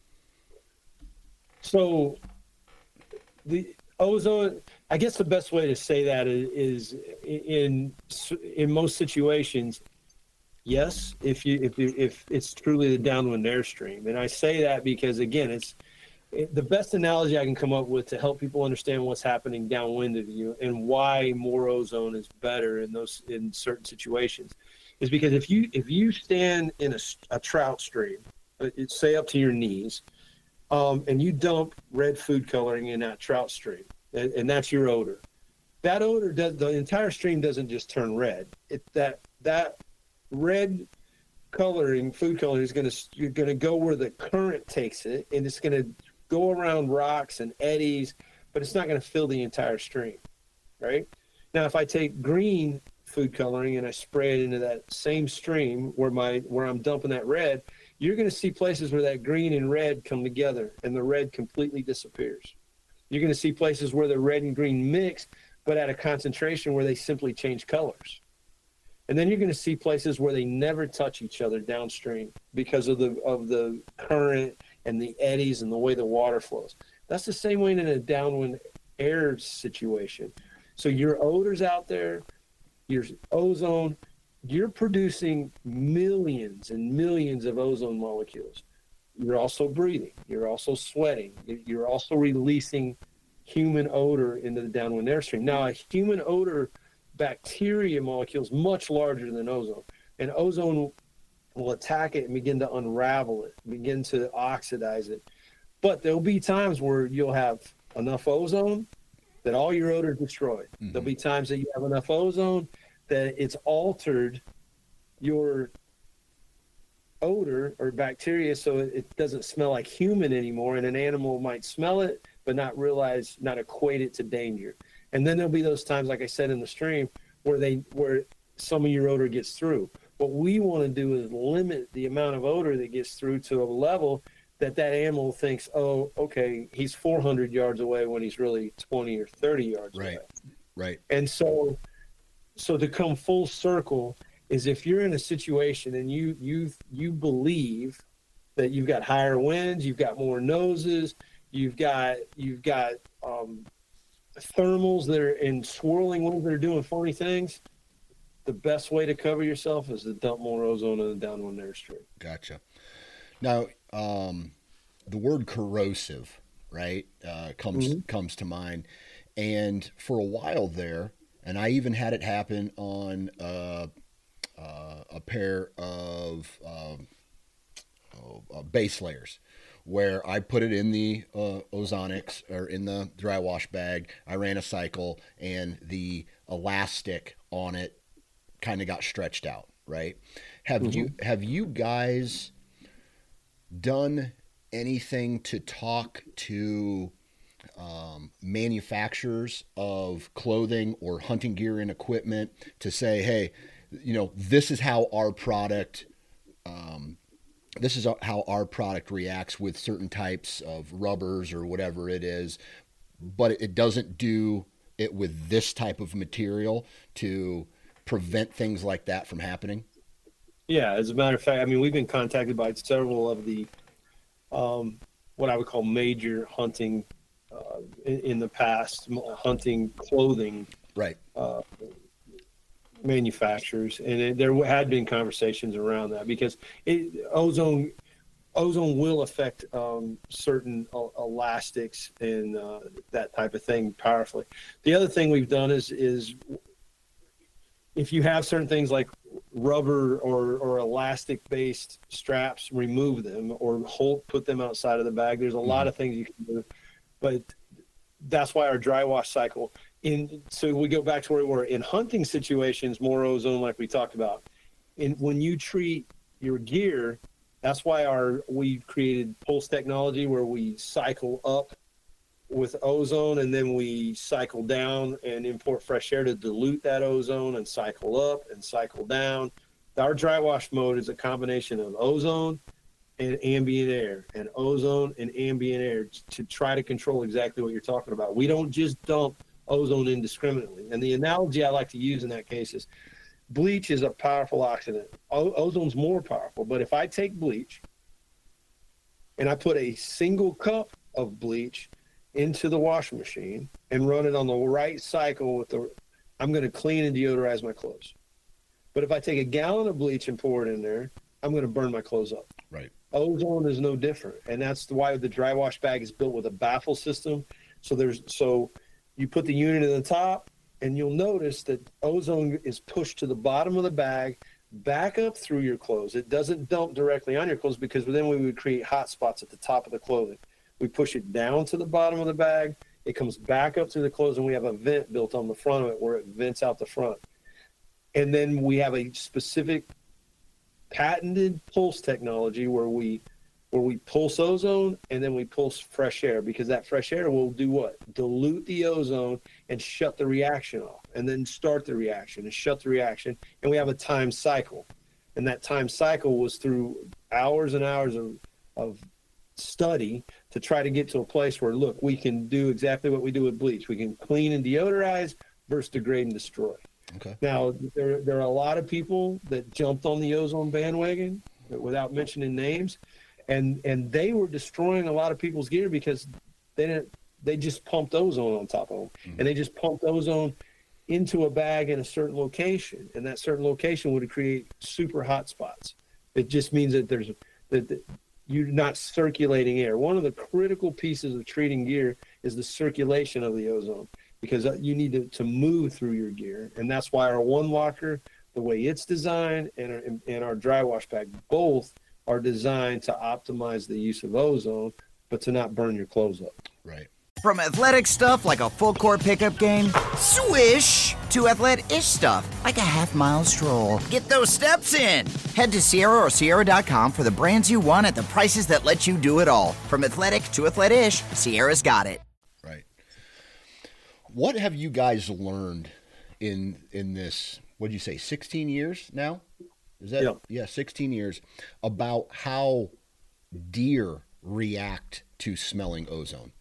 So the ozone, I guess the best way to say that is, is in in most situations, yes, if you if you, if it's truly the downwind airstream. And I say that because, again, it's it, the best analogy I can come up with to help people understand what's happening downwind of you and why more ozone is better in those in certain situations is because if you if you stand in a, a trout stream, it's say up to your knees, um, and you dump red food coloring in that trout stream, and, and that's your odor. That odor does the entire stream doesn't just turn red. It that that red coloring, food coloring, is going to you're going to go where the current takes it, and it's going to go around rocks and eddies, but it's not going to fill the entire stream, right? Now, if I take green food coloring and I spray it into that same stream where my where I'm dumping that red, you're going to see places where that green and red come together, and the red completely disappears. You're going to see places where the red and green mix, but at a concentration where they simply change colors. And then you're going to see places where they never touch each other downstream because of the of the current and the eddies and the way the water flows. That's the same way in a downwind air situation. So your odor's out there, your ozone, you're producing millions and millions of ozone molecules. You're also breathing. You're also sweating. You're also releasing human odor into the downwind airstream. Now, a human odor bacteria molecule is much larger than ozone, and ozone will attack it and begin to unravel it, begin to oxidize it. But there'll be times where you'll have enough ozone that all your odor is destroyed. Mm-hmm. There'll be times that you have enough ozone that it's altered your odor or bacteria so it, it doesn't smell like human anymore, and an animal might smell it but not realize, not equate it to danger. And then there'll be those times, like I said in the stream, where they where some of your odor gets through. What we want to do is limit the amount of odor that gets through to a level that that animal thinks, oh, okay, he's four hundred yards away when he's really twenty or thirty yards right. away. Right. And so, so to come full circle is if you're in a situation and you you you believe that you've got higher winds, you've got more noses, you've got you've got um, thermals that are in swirling winds that are doing funny things, the best way to cover yourself is to dump more ozone in the downwind airstream. Gotcha. Now, um, the word corrosive, right, uh, comes mm-hmm. comes to mind. And for a while there, and I even had it happen on uh, uh, a pair of um, oh, uh, base layers, where I put it in the uh, ozonics or in the dry wash bag. I ran a cycle, and the elastic on it kind of got stretched out. Right? Have mm-hmm. you have you guys done anything to talk to um, manufacturers of clothing or hunting gear and equipment to say, hey, you know, this is how our product, um, this is how our product reacts with certain types of rubbers or whatever it is, but it doesn't do it with this type of material to prevent things like that from happening? Yeah, as a matter of fact, I mean, we've been contacted by several of the, um, what I would call major hunting uh, in, in the past, hunting clothing right. uh, manufacturers. And it, there had been conversations around that because it, ozone ozone will affect um, certain el- elastics and uh, that type of thing powerfully. The other thing we've done is is if you have certain things like rubber or, or elastic based straps, remove them or hold, put them outside of the bag. There's a mm-hmm. lot of things you can do, but that's why our dry wash cycle in, so we go back to where we were in hunting situations, more ozone, like we talked about. And when you treat your gear, that's why our, we created pulse technology where we cycle up with ozone and then we cycle down and import fresh air to dilute that ozone and cycle up and cycle down. Our dry wash mode is a combination of ozone and ambient air and ozone and ambient air to try to control exactly what you're talking about. We don't just dump ozone indiscriminately. And the analogy I like to use in that case is bleach is a powerful oxidant. O- ozone's more powerful, but if I take bleach and I put a single cup of bleach into the washing machine and run it on the right cycle with the, I'm going to clean and deodorize my clothes. But if I take a gallon of bleach and pour it in there, I'm going to burn my clothes up. Right. Ozone is no different. And that's why the dry wash bag is built with a baffle system. So there's, so you put the unit in the top and you'll notice that ozone is pushed to the bottom of the bag, back up through your clothes. It doesn't dump directly on your clothes because then we would create hot spots at the top of the clothing. We push it down to the bottom of the bag. It comes back up through the clothes, and we have a vent built on the front of it where it vents out the front. And then we have a specific patented pulse technology where we where we pulse ozone and then we pulse fresh air, because that fresh air will do what? Dilute the ozone and shut the reaction off, and then start the reaction and shut the reaction. And we have a time cycle. And that time cycle was through hours and hours of, of study to try to get to a place where, look, we can do exactly what we do with bleach. We can clean and deodorize versus degrade and destroy. Okay. Now, there, there are a lot of people that jumped on the ozone bandwagon without mentioning names, and, and they were destroying a lot of people's gear because they didn't, they just pumped ozone on top of them. Mm-hmm. And they just pumped ozone into a bag in a certain location, and that certain location would create super hot spots. It just means that there's that, that you're not circulating air. One of the critical pieces of treating gear is the circulation of the ozone, because you need to, to move through your gear. And that's why our one locker, the way it's designed, and our, and our dry wash bag, both are designed to optimize the use of ozone, but to not burn your clothes up. Right. From athletic stuff like a full court pickup game, swish, to athletic-ish stuff, like a half-mile stroll. Get those steps in. Head to Sierra or Sierra dot com for the brands you want at the prices that let you do it all. From athletic to athletic-ish, Sierra's got it. Right. What have you guys learned in in this, what did you say, sixteen years now? Is that, yeah, yeah sixteen years, about how deer react to smelling ozone?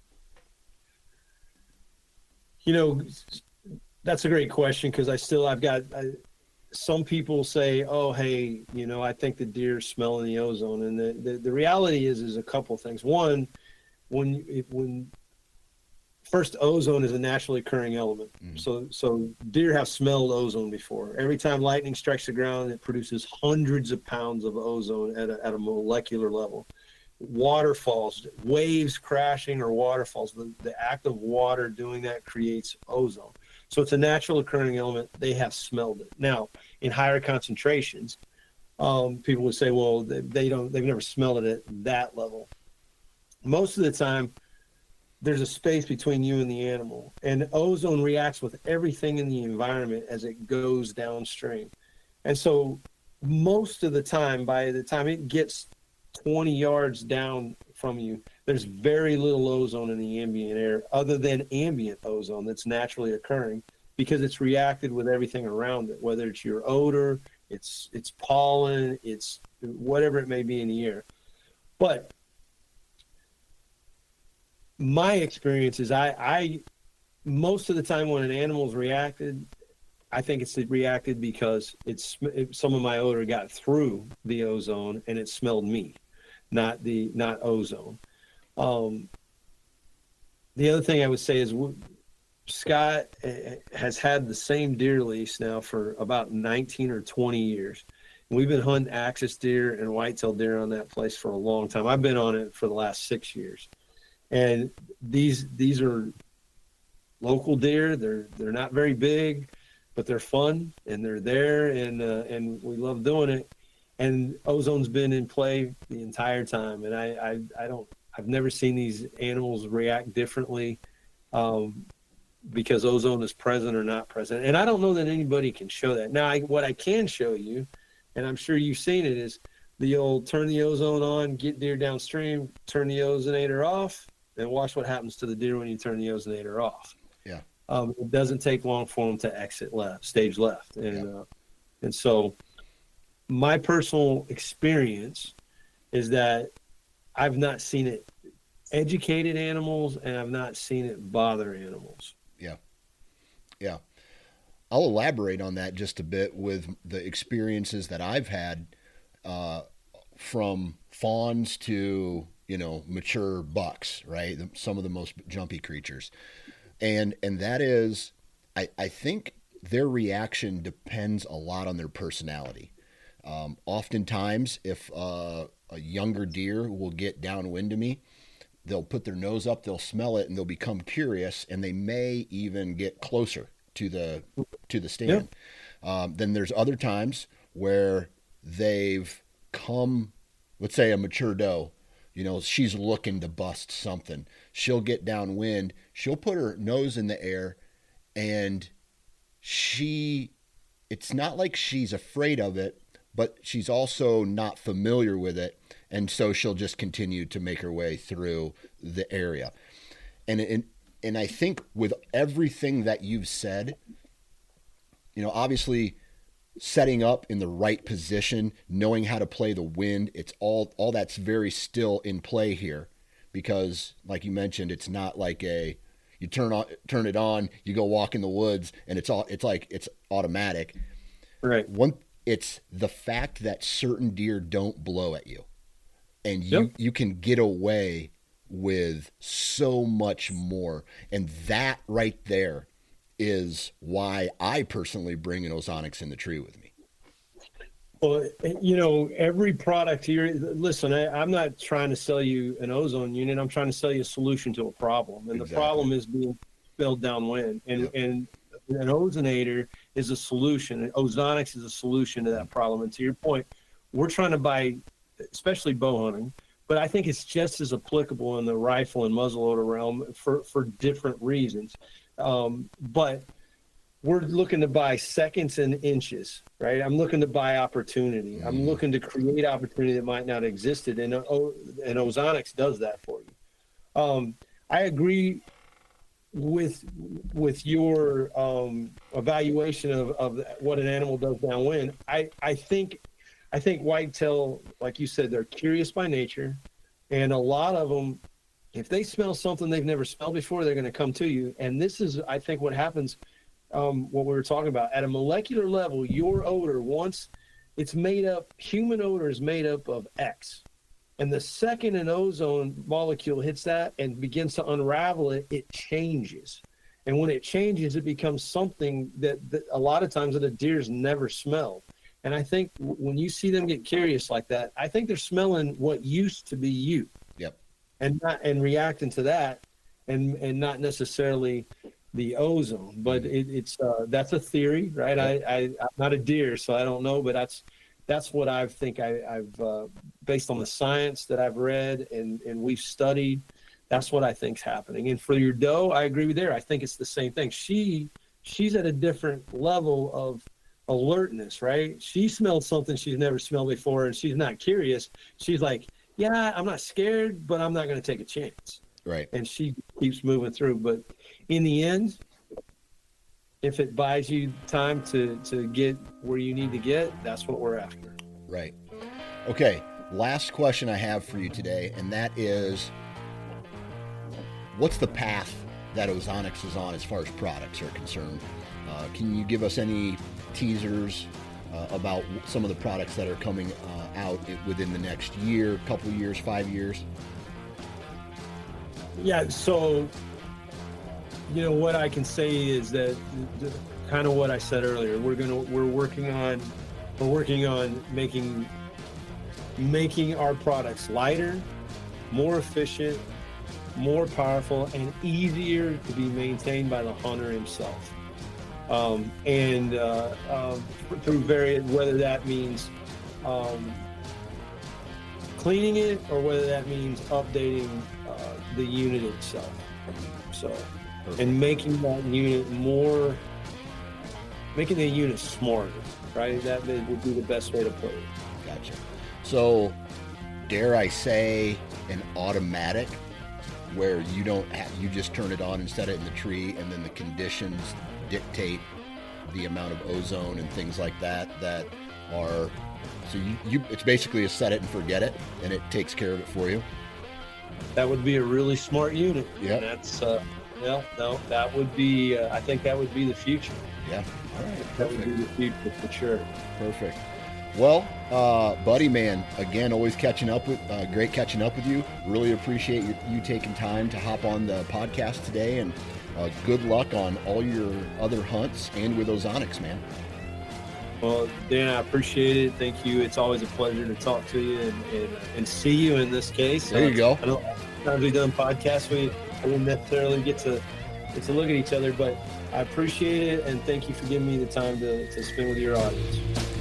You know, that's a great question, because I still, I've got, I, some people say, oh, hey, you know, I think the deer's smelling the ozone. And the, the, the reality is, is a couple of things. One, when, when first, ozone is a naturally occurring element. Mm-hmm. So, so deer have smelled ozone before. Every time lightning strikes the ground, it produces hundreds of pounds of ozone at a, at a molecular level. Waterfalls, waves crashing or waterfalls, the, the act of water doing that creates ozone. So it's a natural occurring element. They have smelled it. Now, in higher concentrations, um, people would say, well, they, they don't, they've never smelled it at that level. Most of the time, there's a space between you and the animal, and ozone reacts with everything in the environment as it goes downstream. And so most of the time, by the time it gets twenty yards down from you, there's very little ozone in the ambient air other than ambient ozone that's naturally occurring, because it's reacted with everything around it, whether it's your odor, it's it's pollen, it's whatever it may be in the air. But my experience is I, I most of the time when an animal's reacted, I think it's reacted because it's it, some of my odor got through the ozone and it smelled me, not the not ozone. Um, the other thing I would say is Scott has had the same deer lease now for about nineteen or twenty years. We've been hunting axis deer and whitetail deer on that place for a long time. I've been on it for the last six years. And these these are local deer. They're they're not very big, but they're fun and they're there, and uh, and we love doing it. And ozone's been in play the entire time, and I I, I don't I've never seen these animals react differently um, because ozone is present or not present. And I don't know that anybody can show that. Now, I, what I can show you, and I'm sure you've seen it, is the old turn the ozone on, get deer downstream, turn the ozonator off, and watch what happens to the deer when you turn the ozonator off. Yeah. Um, it doesn't take long for them to exit left, stage left. And, yeah. uh, and so my personal experience is that I've not seen it educated animals, and I've not seen it bother animals. Yeah. Yeah. I'll elaborate on that just a bit with the experiences that I've had uh, from fawns to, you know, mature bucks, right? Some of the most jumpy creatures. And, and that is, I, I think their reaction depends a lot on their personality. Um, oftentimes if uh, a younger deer will get downwind of me, they'll put their nose up, they'll smell it, and they'll become curious, and they may even get closer to the to the stand. Yeah. Um, then there's other times where they've come, let's say a mature doe, you know, she's looking to bust something. She'll get downwind, she'll put her nose in the air, and she, it's not like she's afraid of it, but she's also not familiar with it. And so she'll just continue to make her way through the area. And, and, and I think with everything that you've said, you know, obviously setting up in the right position, knowing how to play the wind, it's all, all that's very still in play here, because like you mentioned, it's not like a, you turn on, turn it on, you go walk in the woods and it's all, it's like, it's automatic. Right. One, it's the fact that certain deer don't blow at you, and you, yep. you can get away with so much more. And that right there is why I personally bring an ozonics in the tree with me. Well, you know, every product here, listen, I, I'm not trying to sell you an ozone unit. I'm trying to sell you a solution to a problem. And exactly. The problem is being spilled downwind. And, yep. and an ozonator is a solution. And ozonics is a solution to that problem. And to your point, we're trying to buy, especially bow hunting, but I think it's just as applicable in the rifle and muzzleloader realm for, for different reasons. Um, but we're looking to buy seconds and inches, right? I'm looking to buy opportunity. Mm-hmm. I'm looking to create opportunity that might not have existed. And, and Ozonics does that for you. Um, I agree with with your um, evaluation of, of what an animal does downwind. I, I think I think whitetail, like you said, they're curious by nature. And a lot of them, if they smell something they've never smelled before, they're going to come to you. And this is, I think, what happens, um, what we were talking about. At a molecular level, your odor, once it's made up, human odor is made up of X. And the second an ozone molecule hits that and begins to unravel it, it changes. And when it changes, it becomes something that, that a lot of times that a deer's never smelled. And I think when you see them get curious like that, I think they're smelling what used to be you. Yep. And not and reacting to that, and and not necessarily the ozone. But it, it's uh, that's a theory, right? Yep. I, I I'm not a deer, so I don't know, but that's that's what I think I, I've uh, based on the science that I've read and and we've studied. That's what I think's happening. And for your doe, I agree with there. I think it's the same thing. She she's at a different level of alertness, right? She smelled something she's never smelled before, and she's not curious. She's like, yeah, I'm not scared, but I'm not going to take a chance. Right. And she keeps moving through. But in the end, if it buys you time to, to get where you need to get, that's what we're after. Right. Okay. Last question I have for you today, and that is, what's the path that Ozonics is on as far as products are concerned? Uh, can you give us any teasers uh, about some of the products that are coming uh, out within the next year, couple years, five years? Yeah, so, you know, what I can say is that the, kind of what I said earlier, we're going to, we're working on, we're working on making, making our products lighter, more efficient, more powerful, and easier to be maintained by the hunter himself. Um, and uh, um, through various, whether that means um, cleaning it or whether that means updating uh, the unit itself. So, and making that unit more, making the unit smarter, right? That would be the best way to put it. Gotcha. So, dare I say, an automatic, where you don't have, you just turn it on and set it in the tree, and then the conditions dictate the amount of ozone and things like that that are, so you, you it's basically a set it and forget it, and it takes care of it for you. That would be a really smart unit. Yeah. That's uh well no that would be uh, I think that would be the future. Yeah. All right. That would be the future for sure. Perfect. Well, uh, buddy, man, again, always catching up with, uh, great catching up with you. Really appreciate you, you taking time to hop on the podcast today, and uh, good luck on all your other hunts and with Ozonics, man. Well, Dan, I appreciate it. Thank you. It's always a pleasure to talk to you and, and, and see you in this case. There you go. I know sometimes we've done podcasts, we didn't necessarily get to get to look at each other, but I appreciate it, and thank you for giving me the time to, to spend with your audience.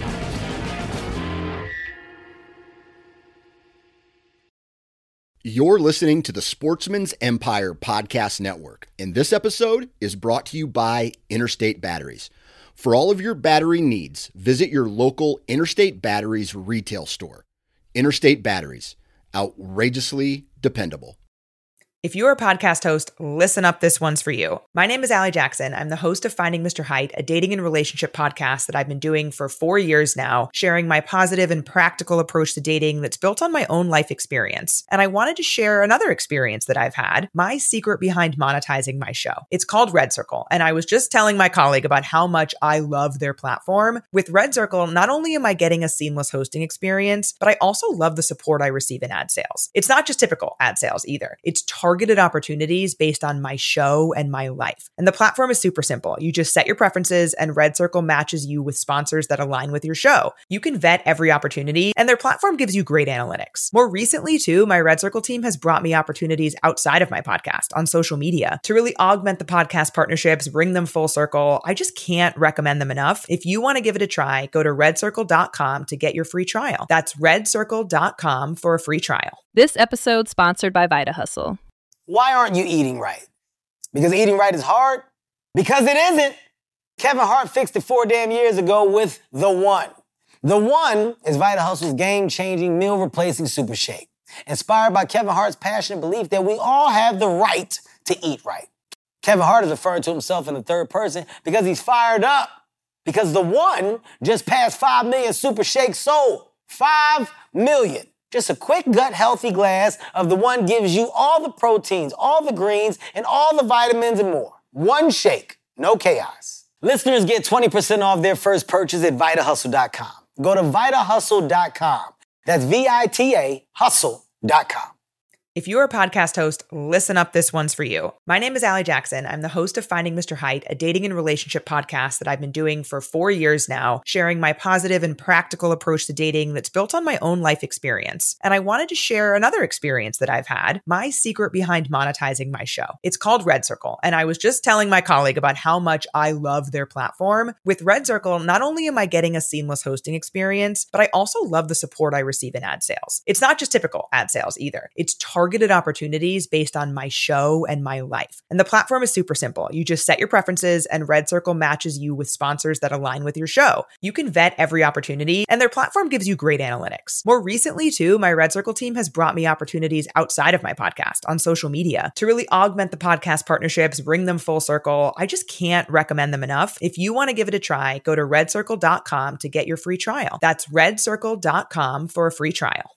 You're listening to the Sportsman's Empire Podcast Network, and this episode is brought to you by Interstate Batteries. For all of your battery needs, visit your local Interstate Batteries retail store. Interstate Batteries, outrageously dependable. If you're a podcast host, listen up, this one's for you. My name is Allie Jackson. I'm the host of Finding Mister Height, a dating and relationship podcast that I've been doing for four years now, sharing my positive and practical approach to dating that's built on my own life experience. And I wanted to share another experience that I've had, my secret behind monetizing my show. It's called Red Circle, and I was just telling my colleague about how much I love their platform. With Red Circle, not only am I getting a seamless hosting experience, but I also love the support I receive in ad sales. It's not just typical ad sales either. It's targeted opportunities based on my show and my life. And the platform is super simple. You just set your preferences, and Red Circle matches you with sponsors that align with your show. You can vet every opportunity, and their platform gives you great analytics. More recently, too, my Red Circle team has brought me opportunities outside of my podcast on social media to really augment the podcast partnerships, bring them full circle. I just can't recommend them enough. If you want to give it a try, go to red circle dot com to get your free trial. That's red circle dot com for a free trial. This episode sponsored by Vita Hustle. Why aren't you eating right? Because eating right is hard? Because it isn't. Kevin Hart fixed it four damn years ago with The One. The One is Vita Hustle's game-changing, meal-replacing super shake. Inspired by Kevin Hart's passionate belief that we all have the right to eat right. Kevin Hart is referring to himself in the third person because he's fired up. Because The One just passed five million super shakes sold. five million. Just a quick gut-healthy glass of The One gives you all the proteins, all the greens, and all the vitamins and more. One shake, no chaos. Listeners get twenty percent off their first purchase at Vita Hustle dot com. Go to Vita Hustle dot com. That's V I T A Hustle dot com. If you're a podcast host, listen up, this one's for you. My name is Allie Jackson. I'm the host of Finding Mister Height, a dating and relationship podcast that I've been doing for four years now, sharing my positive and practical approach to dating that's built on my own life experience. And I wanted to share another experience that I've had, my secret behind monetizing my show. It's called Red Circle, and I was just telling my colleague about how much I love their platform. With Red Circle, not only am I getting a seamless hosting experience, but I also love the support I receive in ad sales. It's not just typical ad sales either. It's targeted opportunities based on my show and my life. And the platform is super simple. You just set your preferences and Red Circle matches you with sponsors that align with your show. You can vet every opportunity and their platform gives you great analytics. More recently too, my Red Circle team has brought me opportunities outside of my podcast on social media to really augment the podcast partnerships, bring them full circle. I just can't recommend them enough. If you want to give it a try, go to red circle dot com to get your free trial. That's red circle dot com for a free trial.